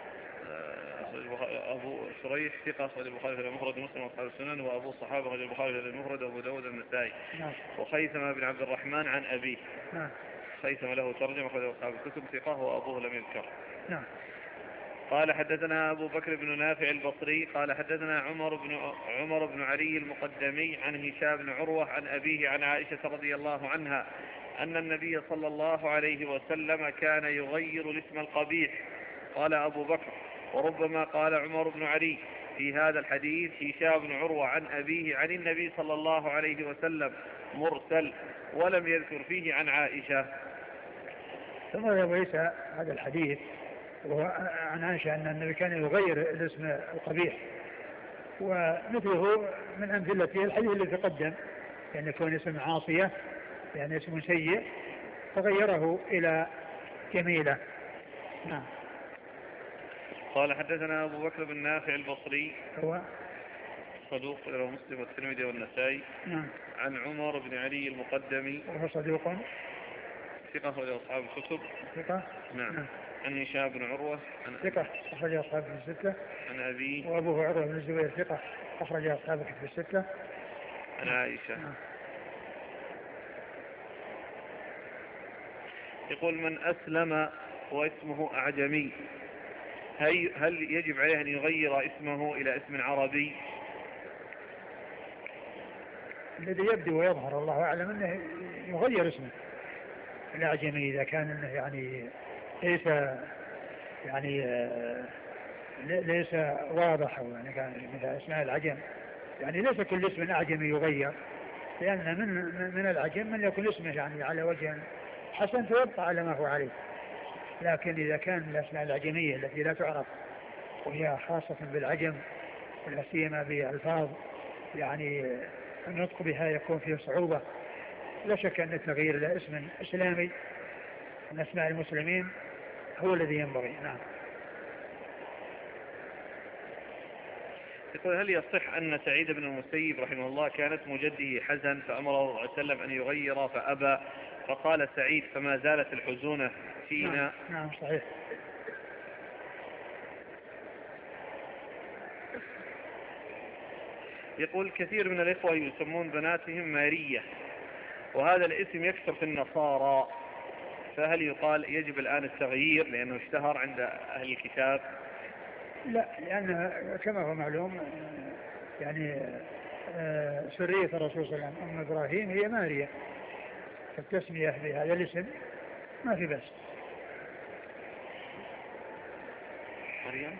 أبو شريح ثقة أخرج البخاري في المفرد ومسلم وأصحاب السنن، وأبو الصحابة أخرج البخاري في المفرد وأبو داود النسائي. نعم. وخيثمة بن عبد الرحمن عن أبيه. نعم. خيثمة له ترجمة أخرج أصحاب الكتب ثقة وأبوه لم يذكر. نعم. قال حدثنا أبو بكر بن نافع البصري قال حدثنا عمر بن علي المقدمي عن هشام بن عروة عن أبيه عن عائشة رضي الله عنها أن النبي صلى الله عليه وسلم كان يغير الاسم القبيح. قال أبو بكر وربما قال عمر بن علي في هذا الحديث هشام بن عروة عن أبيه عن النبي صلى الله عليه وسلم مرسل ولم يذكر فيه عن عائشة. ثم روى عيسى هذا الحديث وعن عائشة أن النبي كان يغير الاسم القبيح، ومثله من أمثلته الحديث الذي تقدم، يعني يكون اسم عاصية يعني اسم سيء فغيره إلى جميلة. نعم. قال حدثنا أبو بكر بن نافع البصري هو صدوق له مسلم والترمذي والنسائي. نعم. عن عمر بن علي المقدمي وهو صدوق ثقة أخرج أصحاب الكتب. ثقة. نعم. عن هشام بن عروة ثقة أخرج أصحاب الستة. عن أبيه وأبوه عروة بن الزبير ثقة أخرج أصحاب الستة. عن عائشة. نعم. يقول من أسلم واسمه أعجمي هل يجب عليه أن يغير اسمه إلى اسم عربي؟ الذي يبدو ويظهر الله أعلم أنه يغير اسمه الأعجمي إذا كان أنه يعني ليس واضح، أو يعني كان مثل اسماء العجم يعني ليس كل اسم أعجمي يغير، لأن من العجم من يكون اسمه يعني على وجه حسن فيبقى على ما هو عليه. لكن إذا كان الأسماء العجمية التي لا تعرف وهي خاصة بالعجم ولا سيما بألفاظ يعني النطق بها يكون فيه صعوبة، لا شك أن التغيير إلى اسم إسلامي من أسماء المسلمين هو الذي ينبغي. نعم. يقول هل يصح أن سعيد بن المسيب رحمه الله كان اسم جده حزن فأمره صلى الله عليه وسلم أن يغير فأبى، فقال سعيد فما زالت الحزونة فينا؟ نعم صحيح. يقول كثير من الإخوة يسمون بناتهم مارية وهذا الاسم يكثر في النصارى، فهل يقال يجب الآن التغيير لأنه اشتهر عند أهل الكتاب؟ لا، لأن كما هو معلوم يعني سرية الرسول صلى الله عليه وسلم أم إبراهيم هي ماريا، فالتسمية بهذا الاسم ما في بس. مريم.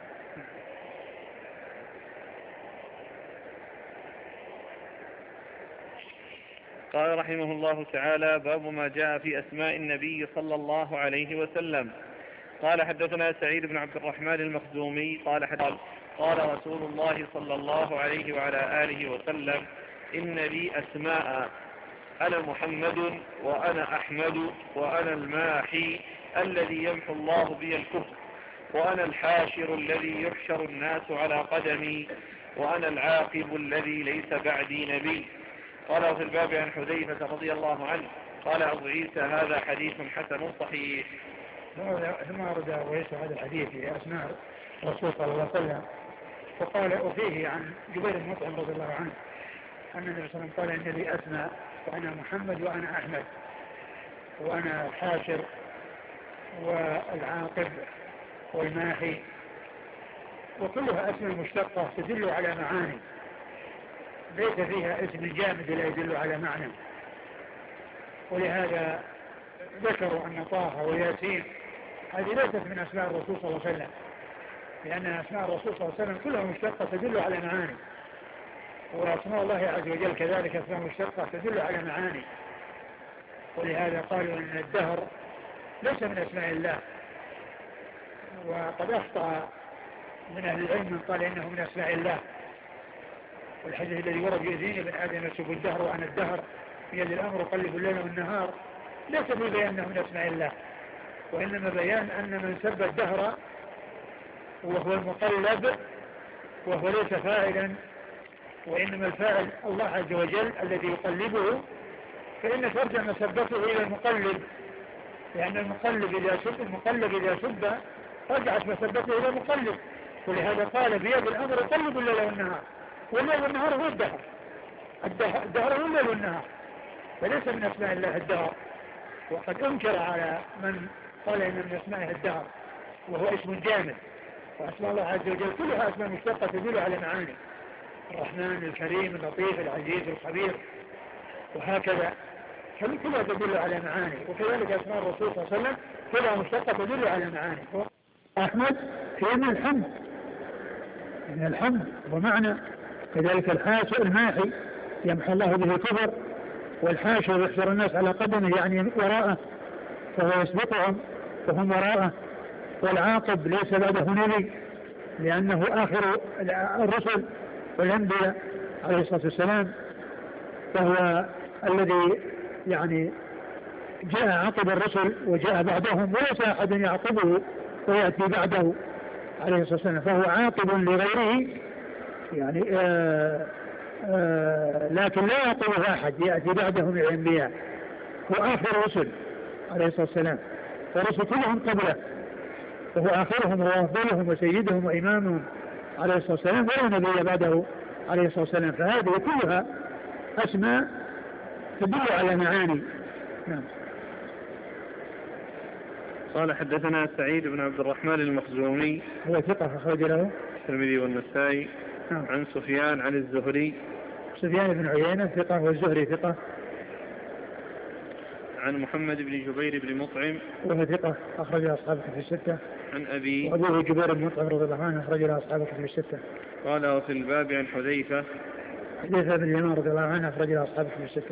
قال رحمه الله تعالى باب ما جاء في أسماء النبي صلى الله عليه وسلم. قال حدثنا سعيد بن عبد الرحمن المخزومي قال رسول الله صلى الله عليه وعلى آله وسلم إن لي أسماء أنا محمد وأنا أحمد وأنا الماحي الذي يمحو الله بي الكفر وأنا الحاشر الذي يحشر الناس على قدمي وأنا العاقب الذي ليس بعدي نبي. قال في الباب عن حذيفة رضي الله عنه قال أبو عيسى هذا حديث حسن صحيح. ثم أرد ويسر هذا الحديث في أسماء الرسول صلى الله عليه وسلم، وقال وفيه عن جبير بن مطعم رضي الله عنه أن النبي صلى الله عليه وسلم قال إن لي أسماء وأنا محمد وأنا أحمد وأنا الحاشر والعاقب والماحي، وكلها أسماء مشتقة تدل على معاني، ليس فيها اسم جامد لا يدل على معنى. ولهذا ذكروا أن طه وياسين هذه ليست من أسماء الرسول صلى الله عليه وسلم، لأن أسماء الرسول صلى الله عليه وسلم كلها مشتقة تدل على معاني، وأسماء الله عز وجل كذلك أسماء مشتقة تدل على معاني. ولهذا قالوا أن الدهر ليس من أسماء الله، وقد أخطأ من أهل العلم من قال إنه من أسماء الله، والحديث الذي ورد يزين بن آدم يسب الدهر وأنا الدهر بيد الأمر قلب الليل والنهار ليس في بيان أنه من أسماء الله، وإنما بيان أن من سب الدهر وهو المقلب وهو ليس فاعلا، وإنما الفاعل الله عز وجل الذي يقلبه، فإن ترجع مسبته إلى المقلب، لأن المقلب إذا سب رجعت مسبته إلى المقلب. ولهذا قال بيد الأمر قلب الليل والنهار، والليل والنهار هو الدهر، الدهر هو الليل والنهار، فليس من أسماء الله الدهر. وقد أنكر على من قال إن من أسمائه الدهر وهو اسم جامد، وأسماء الله عز وجل كلها أسماء مشتقة تدل على معاني، الرحمن الكريم اللطيف العزيز الخبير، وهكذا كلها تدل على معاني. وكذلك أسماء الرسول صلى الله عليه وسلم كلها مشتقة تدل على معاني. أحمد هي من الحمد، من الحمد ومعنى. كذلك الحاشر الماحي يمحى الله به الكفر، والحاشر يحشر الناس على قدمه يعني وراءه فهو يسبقهم وهم وراءه. والعاقب ليس بعده نبي لأنه آخر الرسل والأنبياء عليه الصلاة والسلام، فهو الذي يعني جاء عقب الرسل وجاء بعدهم، وليس أحد يعقبه ويأتي بعده عليه الصلاة والسلام، فهو عاقب لغيره يعني لكن لا يعقبه أحد يأتي بعده من الأنبياء، هو آخر الرسل عليه الصلاة والسلام، فالرسل كلهم قبله وهو آخرهم وأفضلهم وسيدهم وإمامهم عليه الصلاة والسلام، ولا نبي بعده عليه الصلاة والسلام. فهذه كلها أسماء تدل على معاني. نعم. قال حدثنا سعيد بن عبد الرحمن المخزومي هو ثقة أخرج له الترمذي والنسائي. نعم. عن سفيان عن الزهري سفيان بن عيينة ثقة والزهري ثقة. عن محمد بن جبير بن مطعم وهو ثقة أخرج له أصحاب الكتب الستة. عن أبي وأبوه جبير بن مطعم رضي الله عنه أخرج له أصحاب الكتب الستة. قال وفي الباب عن حذيفة بن اليمان رضي الله عنه أخرج له أصحاب الكتب الستة.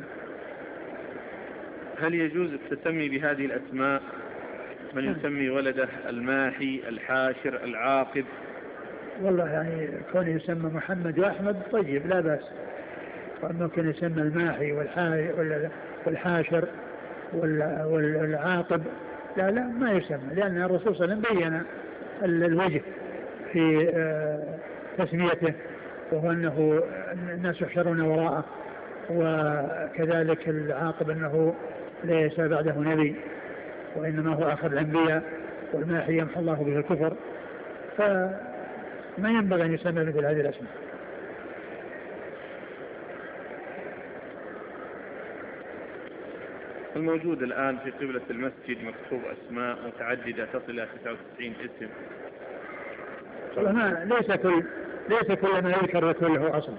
هل يجوز التسمي بهذه الأسماء؟ من يسمي ولده الماحي الحاشر العاقب؟ والله يعني كون يسمى محمد وأحمد طيب لا بأس، وممكن يسمى الماحي والحاشر والعاقب لا ما يسمى، لأن الرسول صلى الله عليه وسلم بين الوجه في تسميته، وهو أنه الناس يحشرون وراءه، وكذلك العاقب أنه ليس بعده نبي وإنما هو آخر الأنبياء، والماحي يمحو الله به الكفر، فما ينبغي أن يسمى مثل هذه الأسماء. الموجود الآن في قبلة المسجد مكتوب أسماء متعددة تصل إلى 99 اسم. ليس كل ما يذكر يكون له أصل.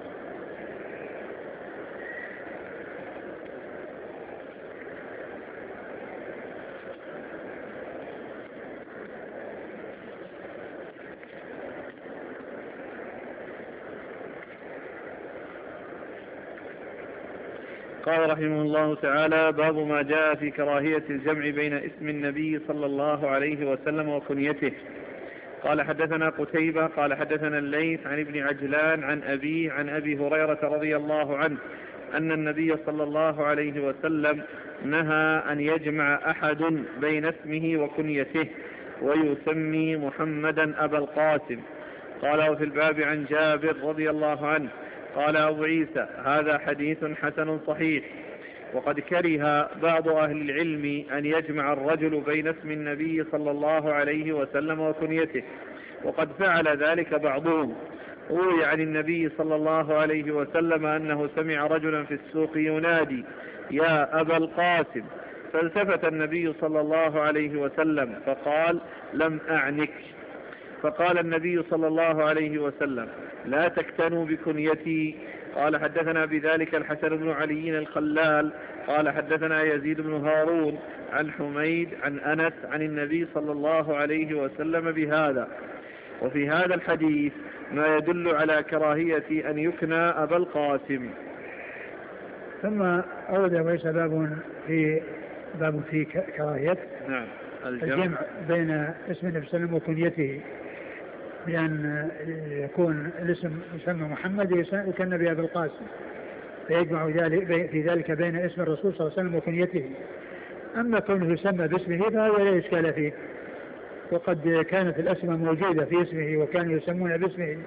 قال رحمه الله تعالى: باب ما جاء في كراهية الجمع بين اسم النبي صلى الله عليه وسلم وكنيته. قال حدثنا قتيبة قال حدثنا الليث عن ابن عجلان عن أبي هريرة رضي الله عنه أن النبي صلى الله عليه وسلم نهى أن يجمع أحد بين اسمه وكنيته ويسمي محمدا أبا القاسم. قال وفي الباب عن جابر رضي الله عنه قال أبو عيسى: هذا حديث حسن صحيح. وقد كره بعض أهل العلم أن يجمع الرجل بين اسم النبي صلى الله عليه وسلم وكنيته، وقد فعل ذلك بعضهم. روي عن النبي صلى الله عليه وسلم أنه سمع رجلا في السوق ينادي يا أبا القاسم، فالتفت النبي صلى الله عليه وسلم فقال لم أعنك. فقال النبي صلى الله عليه وسلم لا تكتنوا بكنيتي. قال حدثنا بذلك الحسن بن علي الخلال قال حدثنا يزيد بن هارون عن حميد عن أنس عن النبي صلى الله عليه وسلم بهذا. وفي هذا الحديث ما يدل على كراهية أن يكنى أبا القاسم. ثم أورد وليس باب في كراهية الجمع بين اسم النبي صلى الله عليه وسلم وكنيته، بأن يكون الاسم يسمى محمد يكن بأبي القاسم، فيجمع في ذلك بين اسم الرسول صلى الله عليه وسلم وكنيته. أما كونه يسمى باسمه فهذا لا إشكال فيه، وقد كانت الأسماء موجودة في اسمه وكانوا يسمون باسمه.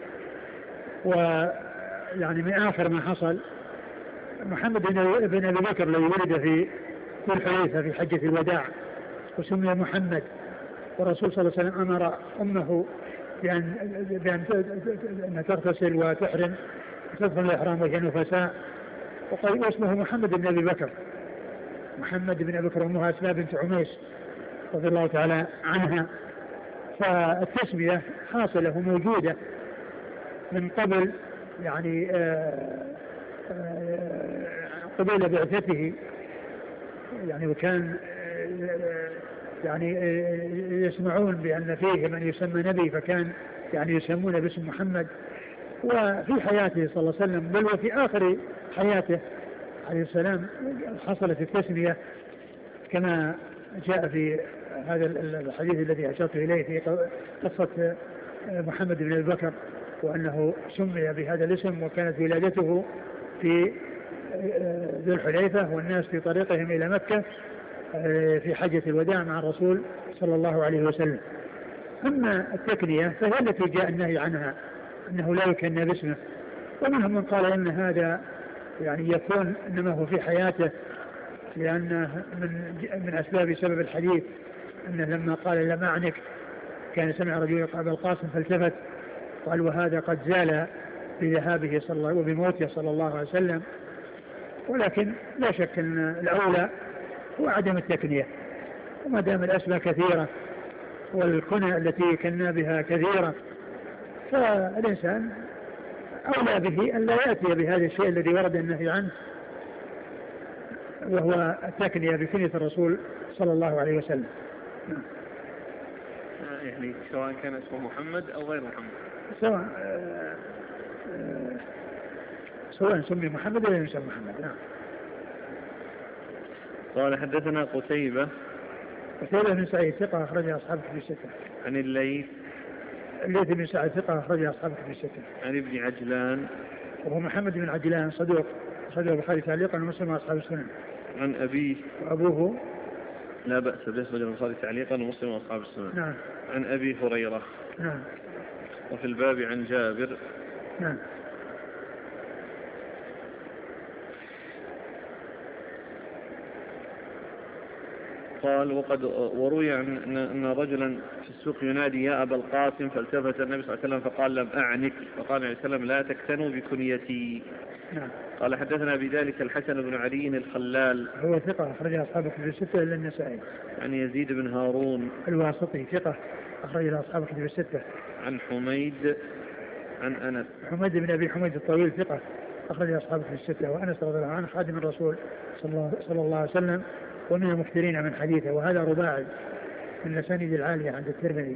ويعني من آخر ما حصل محمد بن أبي بكر الذي ولد في ذي الحليفة في حجة الوداع وسمي محمد، والرسول صلى الله عليه وسلم أمر أمه بأن تغتسل وتحرم وتدخل الإحرام وهي نفساء، وقال اسمه محمد بن أبي بكر. محمد بن أبي بكر أمها أسماء بنت عميس رضي الله تعالى عنها. فالتسمية حاصلة وموجودة من قبل يعني قبيل بعثته يعني، وكان يعني يسمعون بأن فيه من يسمى نبي فكان يعني يسمون باسم محمد. وفي حياته صلى الله عليه وسلم بل وفي آخر حياته عليه السلام حصلت التسمية كما جاء في هذا الحديث الذي أشرت إليه في قصة محمد بن أبي بكر، وأنه سمي بهذا الاسم وكانت ولادته في ذي الحليفة والناس في طريقهم إلى مكة في حجة الوداع مع الرسول صلى الله عليه وسلم. أما التكنية فهي التي جاء النهي عنها أنه لا يكنى باسمه، ومنهم من قال إن هذا يعني يكون إنما هو في حياته، لأن من أسباب سبب الحديث أنه لما قال لم أعنك كان سمع رجل أبا القاسم فالتفت قال وهذا قد زال بذهابه صلى الله وبموته صلى الله عليه وسلم. ولكن لا شك أن الأولى هو عدم التكنية، وما دام الأسماء كثيرة والكنى التي كنا بها كثيرة فالإنسان أولى به أن لا يأتي بهذا الشيء الذي ورد النهي عنه، وهو التكنية بكنية الرسول صلى الله عليه وسلم. يعني سواء كان اسمه محمد أو غير محمد، سواء سمي محمد أو يسمى محمد. نعم. قال حدثنا قتيبة بن سعيد ثقة أخرج أصحاب كتب الستة. عن الليث بن سعيد ثقة أخرج أصحاب كتب الستة. عن ابن عجلان وهو محمد بن عجلان صدوق أخرجه البخاري تعليقا ومسلم وأصحاب السنن. عن أبيه وأبوه لا بأس به أخرجه البخاري تعليقا ومسلم وأصحاب السنن. نعم. عن أبي هريرة. نعم. وفي الباب عن جابر. نعم. قال وروي أن رجلا في السوق ينادي يا أبا القاسم فالتفت النبي صلى الله عليه وسلم فقال لم أعنك، فقال عليه السلام لا تكتنوا بكنيتي. نعم. قال حدثنا بذلك الحسن بن علي الخلال هو ثقة أخرج أصحاب كتب الستة إلا النسائي. عن يزيد بن هارون الواسطي ثقة أخرج أصحاب كتب الستة. عن حميد عن أنس. حميد بن أبي حميد الطويل ثقة أخرج أصحاب كتب الستة. وأنس رضي الله عنه خادم الرسول صلى الله عليه وسلم ومن المكثرين من حديثه، وهذا رباعي من الأسانيد العالية عند الترمذي.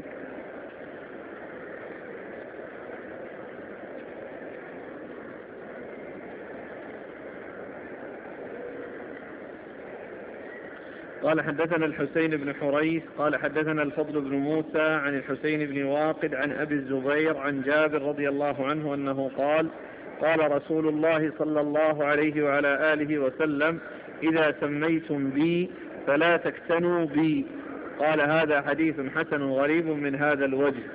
قال حدثنا الحسين بن حريث قال حدثنا الفضل بن موسى عن الحسين بن واقد عن أبي الزبير عن جابر رضي الله عنه أنه قال قال رسول الله صلى الله عليه وعلى آله وسلم إذا سميتم بي فلا تكتنوا بي. قال هذا حديث حسن غريب من هذا الوجه.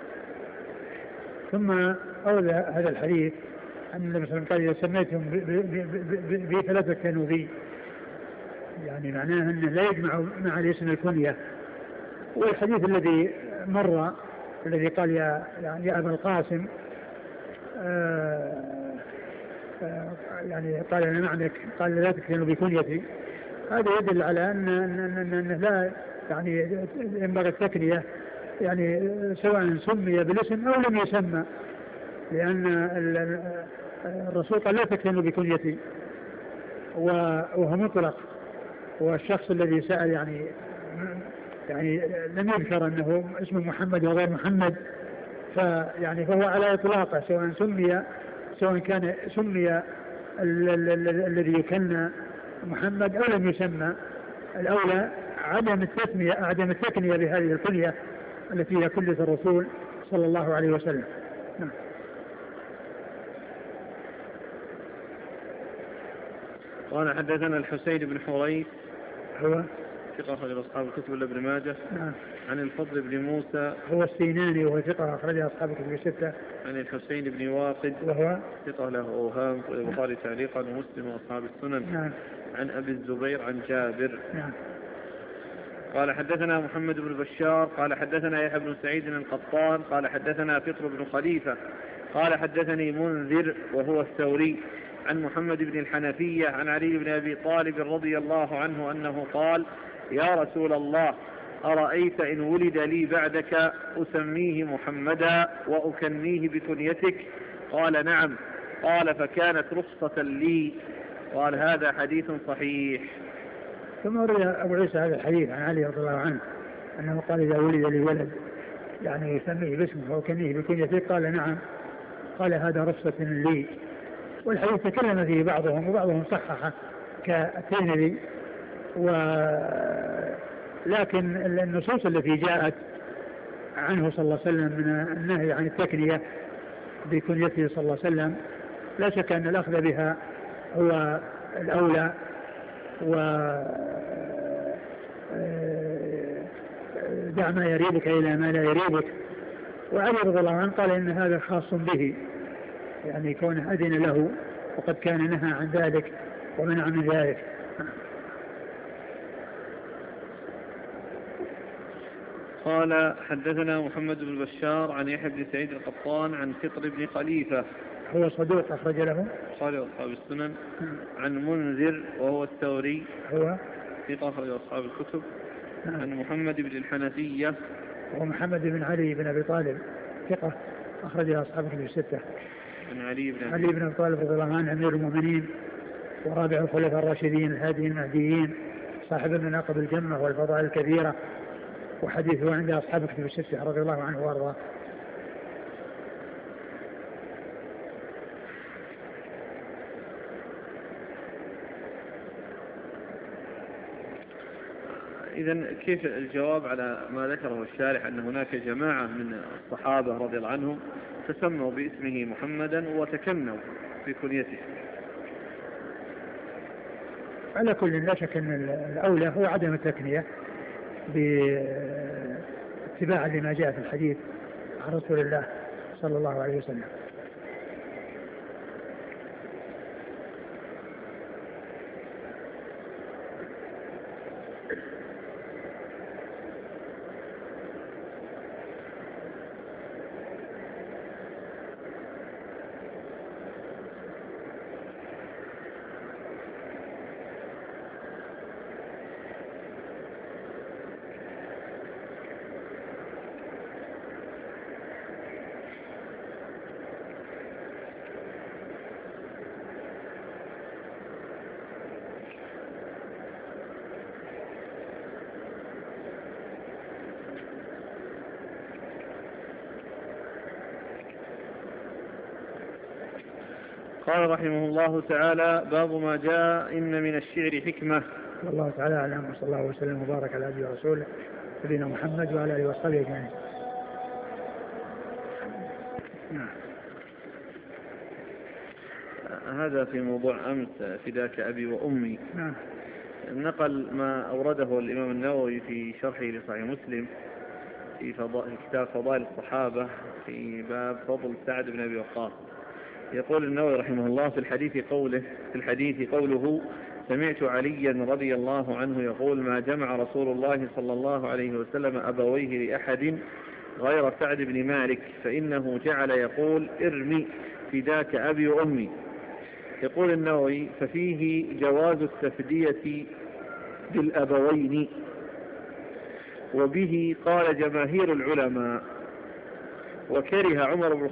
ثم أورد هذا الحديث أن النبي صلى الله عليه وسلم قال إذا سميتم بي فلا تكتنوا بي، يعني معناه أنه لا يجمع مع الاسم الكنية. والحديث الذي مر الذي قال يا أبا القاسم يعني قال أنا معنك، قال لا تكتنوا بكنيتي، هذا يدل على أن لا يعني ينبغي التكنية يعني سواء سمي بالاسم أو لم يسمى، لأن الرسول قال لا تكتنوا بكنيتي وهو مطلق. والشخص الذي سأل يعني لم يذكر أنه اسم محمد وغير محمد، فيعني فهو على إطلاقه سواء كان سمي الذي يكنى محمد أو لم يسمى. الأولى عدم التكنية بهذه الكنية التي هي كنية الرسول صلى الله عليه وسلم. نعم. قال حدثنا الحسين بن حريث هو ثقة أخرج أصحاب الكتب إلا ابن ماجه. نعم. عن الفضل بن موسى هو السيناني وهو ثقة أخرج أصحاب الكتب الستة. عن الحسين بن واقد وهو ثقة له أوهام البخاري تعليقا ومسلم وأصحاب السنن. نعم. عن أبي الزبير عن جابر. نعم. قال حدثنا محمد بن بشار قال حدثنا يحيى بن سعيد القطان قال حدثنا فطر بن خليفة قال حدثني منذر وهو الثوري عن محمد بن الحنفية عن علي بن أبي طالب رضي الله عنه أنه قال يا رسول الله أرأيت إن ولد لي بعدك أسميه محمدا وأكنيه بكنيتك؟ قال نعم. قال فكانت رخصة لي. قال هذا حديث صحيح. ثم روي أبو عيسى هذا الحديث عن علي رضي الله عنه أنه قال إذا ولد لي ولد يعني يسميه باسمه وكنيه بكنيته قال نعم. قال هذا رخصة لي. والحديث تكلم فيه بعضهم وبعضهم صححه كالترمذي، لكن النصوص التي جاءت عنه صلى الله عليه وسلم من النهي عن التكنية بكنيته صلى الله عليه وسلم لا شك أن الأخذ بها هو الأولى. دع ما يريبك إلى ما لا يريبك. وعلي رضي الله عنه قال إن هذا خاص به، يعني كونه أذن له وقد كان نهى عن ذلك ومنع من ذلك. قال حدثنا محمد بن بشار عن يحيى بن سعيد القطان عن فطر بن خليفة هو صدوق أخرج له قال أصحاب السنن. عن منذر وهو الثوري هو ثقة أخرج أصحاب الكتب. عن محمد بن الحنفية ومحمد بن علي بن أبي طالب ثقة أخرج أصحاب الكتب الستة. عن علي بن أبي طالب رضي الله عنه أمير المؤمنين ورابع الخلفاء الراشدين الهاديين المهديين صاحب المناقب الجمة والفضائل الكبيرة، وحديثه عند أصحاب الكتب الستة رضي الله عنه وارضاه. إذن كيف الجواب على ما ذكره الشارح أن هناك جماعة من الصحابة رضي الله عنهم تسموا باسمه محمدا وتكنوا في كنيته؟ على كل لا شك أن الأولى هو عدم التكنية باتباع لما جاء في الحديث عن رسول الله صلى الله عليه وسلم. قال رحمه الله تعالى باب ما جاء إن من الشعر حكمة. والله تعالى أعلم، وصلى الله وسلم وبارك على عبده ورسوله نبينا محمد وعلى آله وصحبه أجمعين. هذا في موضوع أمس فداك أبي وأمي. نقل ما أورده الإمام النووي في شرحه لصحيح مسلم في كتاب فضائل الصحابة في باب فضل سعد بن أبي وقاص. يقول النووي رحمه الله في الحديث قوله سمعت عليا رضي الله عنه يقول: ما جمع رسول الله صلى الله عليه وسلم أبويه لأحد غير سعد بن مالك، فإنه جعل يقول: ارمي فداك أبي وأمي. يقول النووي: ففيه جواز التفدية بالأبوين، وبه قال جماهير العلماء، وكرهه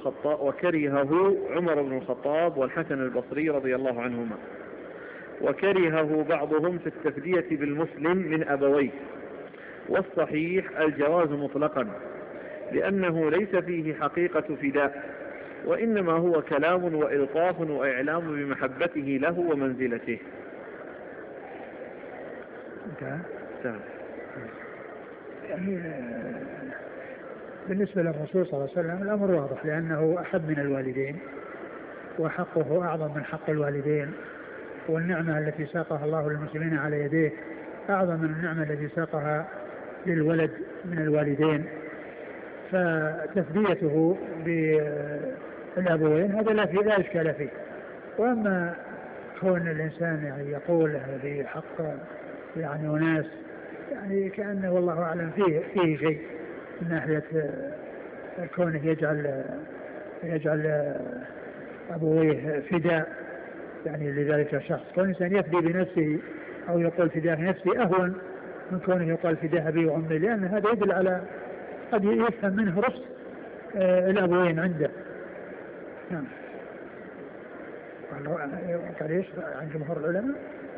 عمر بن الخطاب والحسن البصري رضي الله عنهما، وكرهه بعضهم في التفدية بالمسلم من أبويه. والصحيح الجواز مطلقا، لأنه ليس فيه حقيقة فداء، وإنما هو كلام وإلطاف وإعلام بمحبته له ومنزلته. يعني بالنسبة للرسول صلى الله عليه وسلم الأمر واضح، لأنه أحب من الوالدين، وحقه أعظم من حق الوالدين، والنعمة التي ساقها الله للمسلمين على يديه أعظم من النعمة التي ساقها للولد من الوالدين. فتفديته بالأبوين هذا لا إشكال فيه. وأما كون الإنسان يعني يقول هذه حق يعني وناس يعني كأنه والله أعلم فيه شيء من ناحية كونه يجعل أبويه فداء يعني لذلك الشخص. كون الإنسان يفدي بنفسه أو يقول فداء نفسي أهون من كونه يقال فداء أبي وأمي، لأن هذا يدل على قد يفهم منه رفض الأبوين عنده. نعم. قال ايش عن جمهور العلماء؟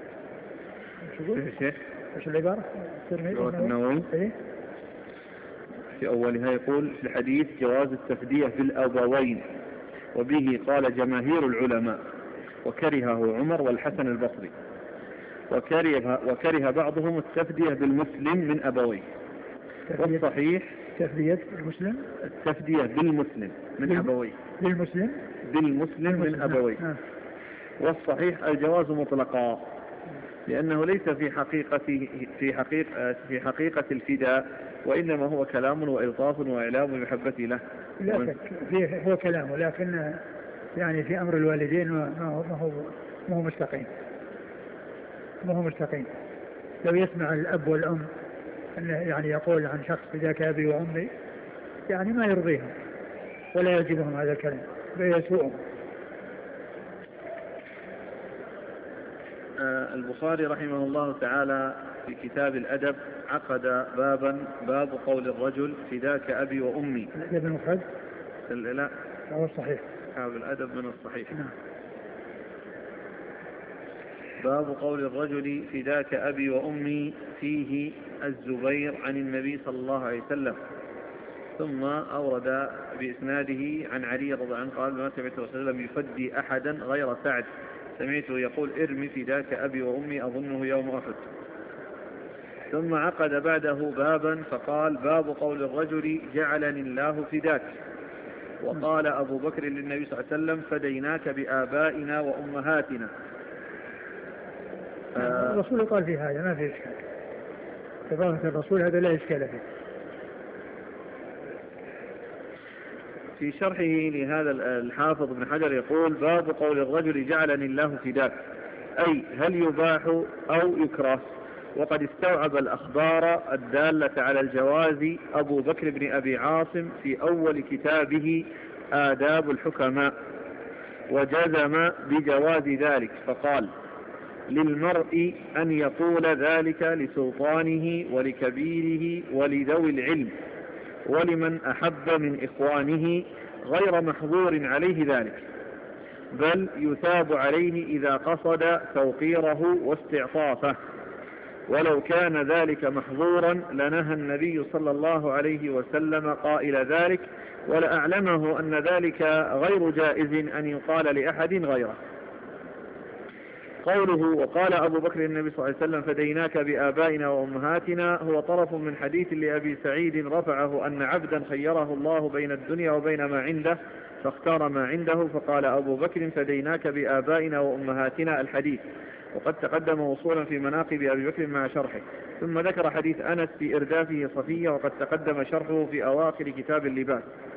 ايش العبارة؟ النووي في أولها يقول في الحديث: جواز التفدية بالأبوين، وبه قال جماهير العلماء، وكرهه عمر والحسن البصري، وكره بعضهم التفدية بالمسلم من أبويه. والصحيح تفدية المسلم، التفدية بالمسلم من أبويه، بالمسلم من أبويه. والصحيح الجواز مطلقا، لأنه ليس في حقيقة الفداء، وإنما هو كلام وإلطاف وإعلام بمحبته له. لا شك هو كلام، ولكن يعني في أمر الوالدين ما هو مستقيم. لو يسمع الأب والأم أنه يعني يقول عن شخص فداك أبي وأمي يعني ما يرضيهم ولا يعجبهم هذا الكلام فيسوءهم. البخاري رحمه الله تعالى في كتاب الأدب عقد باب قول الرجل: فداك أبي وأمي. الأدب المفرد؟ لا، هو الصحيح، كتاب الأدب من الصحيح. نعم. باب قول الرجل: فداك أبي وأمي، فيه الزبير عن النبي صلى الله عليه وسلم. ثم أورد بإسناده عن علي رضي الله عنه قال: ما سمعت رسول الله صلى الله عليه وسلم يفدي أحدا غير سعد، سمعته يقول: ارمي فداك أبي وأمي، أظنه يوم أحد. ثم عقد بعده بابا فقال: باب قول الرجل: جعلني الله فداك. وقال أبو بكر للنبي صلى الله عليه وسلم: فديناك بآبائنا وأمهاتنا. الرسول قال في هذا ما في إشكال، تبارك الرسول هذا لا إشكال فيه. في شرحه لهذا الحافظ ابن حجر يقول: باب قول الرجل: جعلني الله فداك، أي هل يباح أو يكره؟ وقد استوعب الأخبار الدالة على الجواز أبو بكر بن أبي عاصم في أول كتابه آداب الحكماء، وجزم بجواز ذلك، فقال: للمرء أن يقول ذلك لسلطانه ولكبيره ولذوي العلم ولمن أحب من إخوانه، غير محظور عليه ذلك، بل يثاب عليه إذا قصد توقيره واستعطافه. ولو كان ذلك محظورا لنهى النبي صلى الله عليه وسلم قائل ذلك، ولأعلمه أن ذلك غير جائز أن يقال لأحد غيره. قوله: وقال أبو بكر النبي صلى الله عليه وسلم: فديناك بآبائنا وأمهاتنا، هو طرف من حديث لأبي سعيد رفعه أن عبدا خيره الله بين الدنيا وبين ما عنده فاختار ما عنده، فقال أبو بكر: فديناك بآبائنا وأمهاتنا، الحديث. وقد تقدم وصولا في مناقب أبي بكر مع شرحه. ثم ذكر حديث أنس في إردافه صفية، وقد تقدم شرحه في أواخر كتاب اللباس.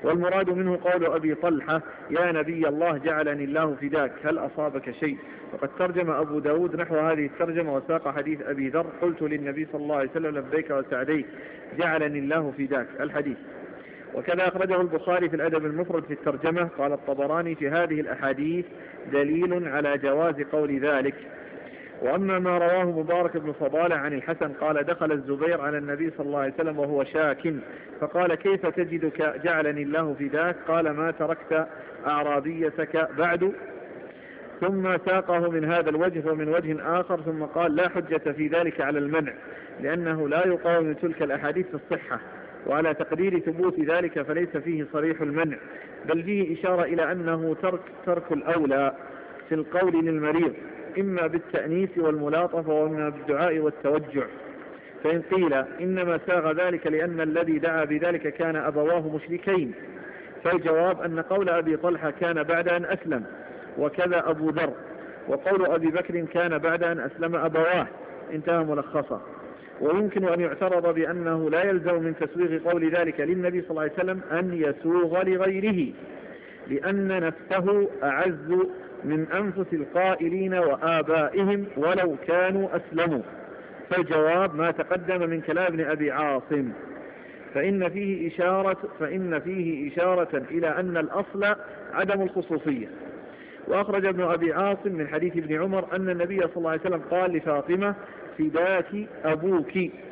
والمراد منه قول أبي طلحة يا نبي الله جعلني الله فداك هل أصابك شيء. وقد ترجم أبو داود نحو هذه الترجمة وساق حديث أبي ذر قلت للنبي صلى الله عليه وسلم لبيك وسعديك جعلني الله فداك الحديث. وكذا أخرجه البخاري في الأدب المفرد في الترجمة. قال الطبراني في هذه الأحاديث دليل على جواز قول ذلك. وأما ما رواه مبارك بن فضالة عن الحسن قال دخل الزبير على النبي صلى الله عليه وسلم وهو شاك فقال كيف تجدك جعلني الله فداك قال ما تركت أعرابيتك بعد ثم ساقه من هذا الوجه ومن وجه آخر ثم قال لا حجة في ذلك على المنع لأنه لا يقاوم تلك الأحاديث في الصحة وعلى تقدير ثبوت ذلك فليس فيه صريح المنع بل فيه إشارة إلى أنه ترك الأولى في القول للمريض إما بالتأنيث والملاطفة وإما بالدعاء والتوجع. فإن قيل إنما ساغ ذلك لأن الذي دعا بذلك كان أبواه مشركين فالجواب أن قول أبي طلحة كان بعد أن أسلم وكذا أبو ذر وقول أبي بكر كان بعد أن أسلم أبواه انتهى ملخصا. ويمكن أن يعترض بأنه لا يلزم من تسويغ قول ذلك للنبي صلى الله عليه وسلم أن يسوغ لغيره لأن نفسه أعز من أنفس القائلين وآبائهم ولو كانوا أسلموا. فالجواب ما تقدم من كلام ابن أبي عاصم فإن فيه إشارة إلى أن الأصل عدم الخصوصية. وأخرج ابن أبي عاصم من حديث ابن عمر أن النبي صلى الله عليه وسلم قال لفاطمة فداك أبوك.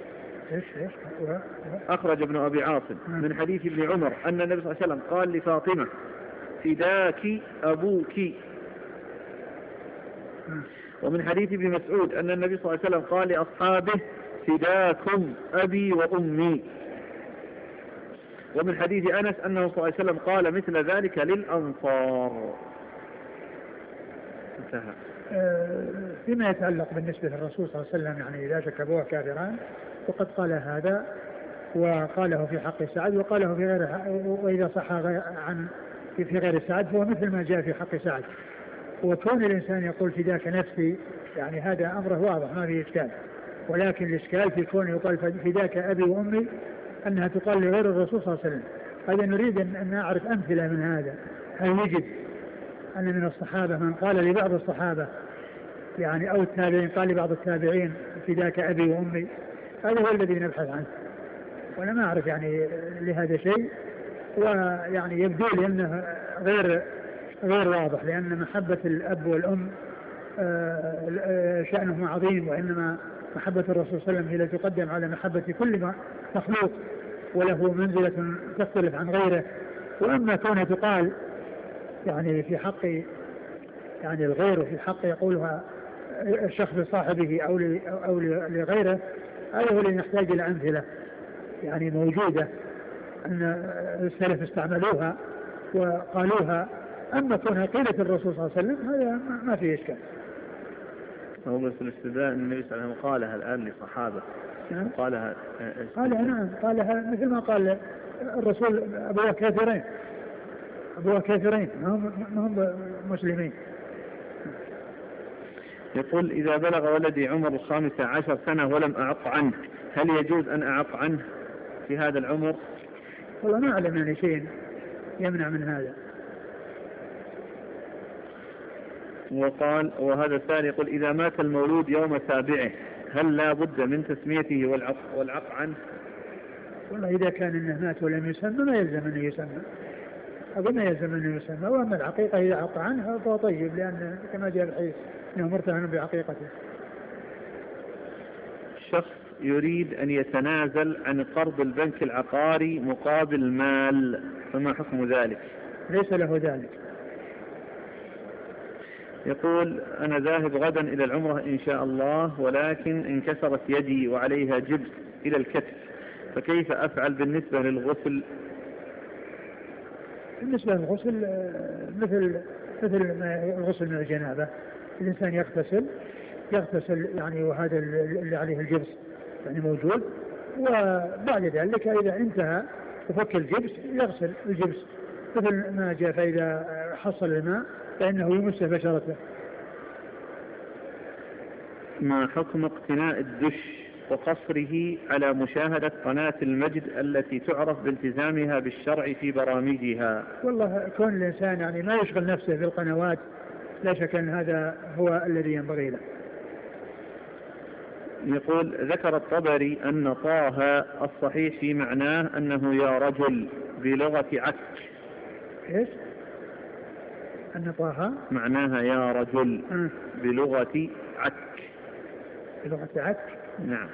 أخرج ابن أبي عاصم من حديث ابن عمر أن النبي صلى الله عليه وسلم قال لفاطمة فداك أبوك. ومن حديث ابن مسعود أن النبي صلى الله عليه وسلم قال لأصحابه فداكم أبي وأمي. ومن حديث أنس أنه صلى الله عليه وسلم قال مثل ذلك للأنصار. انتهى. فيما يتعلق بالنسبة للرسول صلى الله عليه وسلم يعني إذا شك أبوه كافران وقد قال هذا وقاله في حق سعد وقاله في غير وإذا صح عن في غير سعد فهو مثل ما جاء في حق سعد. وكون الإنسان يقول فداك نفسي يعني هذا أمره واضح ما فيه إشكال ولكن الإشكال في كون يقال فداك أبي وأمي أنها تقال لغير الرسول صلى الله عليه وسلم. هذا نريد أن نعرف أمثلة من هذا. هل يجد أن من الصحابة من قال لبعض الصحابة يعني أو التابعين قال لبعض التابعين فداك أبي وأمي؟ هذا هو الذي نبحث عنه وأنا ما أعرف يعني لهذا شيء ويعني يبدو لي أنه غير واضح لأن محبة الأب والأم شأنهم عظيم وإنما محبة الرسول صلى الله عليه وسلم هي التي تقدم على محبة كل مخلوق وله منزلة تختلف عن غيره. وأما كونها تقال يعني في حق يعني الغير وفي حق يقولها الشخص لصاحبه أو لغيره هذا هو اللي نحتاج إلى أمثلة يعني موجودة أن السلف استعملوها وقالوها. أما كونها قيلة الرسول صلى الله عليه وسلم هذا ما فيه إشكال. هو بس الاستدلال النبي صلى الله عليه وسلم قالها الآن لصحابة قالها نعم قالها مثل ما قال الرسول أبوه كافرين ما هم مسلمين. يقول إذا بلغ ولدي عمر 15 سنة ولم أعق عنه هل يجوز أن أعق عنه في هذا العمر؟ والله ما أعلم يعني شيء يمنع من هذا. وهذا الثاني يقول إذا مات المولود يوم سابعه هل لا بد من تسميته والعق عنه؟ والله إذا كان إنه مات ولم يسمى ما يلزم أنه يسمى. أقول ما يلزم أنه يسمى. وأما العقيقة إذا عق عنها فهو طيب لأن كما جاء الحديث أنه مرتهن بعقيقته. شخص يريد أن يتنازل عن قرض البنك العقاري مقابل مال فما حكم ذلك؟ ليس له ذلك. يقول أنا ذاهب غدا إلى العمرة إن شاء الله ولكن انكسرت يدي وعليها جبس إلى الكتف فكيف أفعل بالنسبة للغسل؟ بالنسبة للغسل مثل الغسل من الجنابة الإنسان يغتسل يعني وهذا اللي عليه الجبس يعني موجود وبعد ذلك إذا انتهى وفك الجبس يغسل الجبس مثل ما جاء فإذا حصل الماء فإنه يمسه بشرته. ما حكم اقتناء الدش وقصره على مشاهدة قناة المجد التي تعرف بالتزامها بالشرع في برامجها. والله كون الإنسان يعني ما يشغل نفسه بالقنوات لا شك أن هذا هو الذي ينبغي له. يقول ذكر الطبري أن طه الصحيح في معناه أنه يا رجل بلغة عك. إيش؟ أن طه معناها يا رجل بلغة عك. بلغة عك؟ نعم.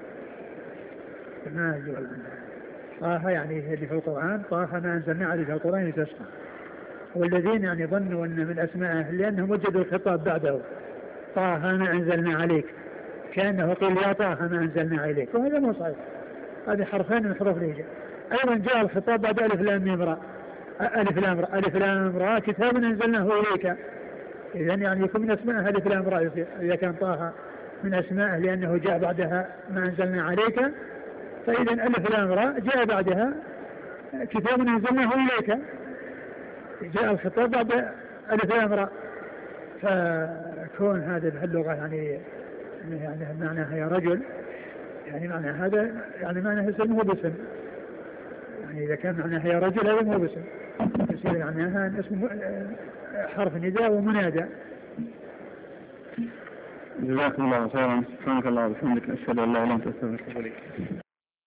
ما يقول طه يعني اللي في القرآن طه ما أنزلنا عليك القرآن لتشقى، والذين يعني ظنوا أن من أسمائه لأنهم وجدوا الخطاب بعده طه ما أنزلنا عليك كأنه قيل يا طه ما أنزلنا عليك، وهذا مو صحيح. هذه حرفين من حروف الهجاء. أيضا جاء الخطاب بعد ألف لام ميم راء. ألف لام راء كتاب أنزلناه إليك، إذن يعني يكون من أسمائه ألف لام راء إذا كان طه من أسمائه لأنه جاء بعدها ما أنزلنا عليك، فإذا ألف لام راء جاء بعدها كتاب أنزلناه إليك، جاء الخطاب بعد ألف لام راء. فكون هذه اللغة يعني معناها يا رجل يعني معنى هذا يعني معناها اسمه باسم، يعني إذا كان معناها يا رجل هذا مو باسم، يصير معناها اسم حرف نداء ومنادى. جزاكم الله خيرا. سبحانك اللهم وبحمدك أشهد أن لا إله إلا أنت أستغفرك وأتوب إليك.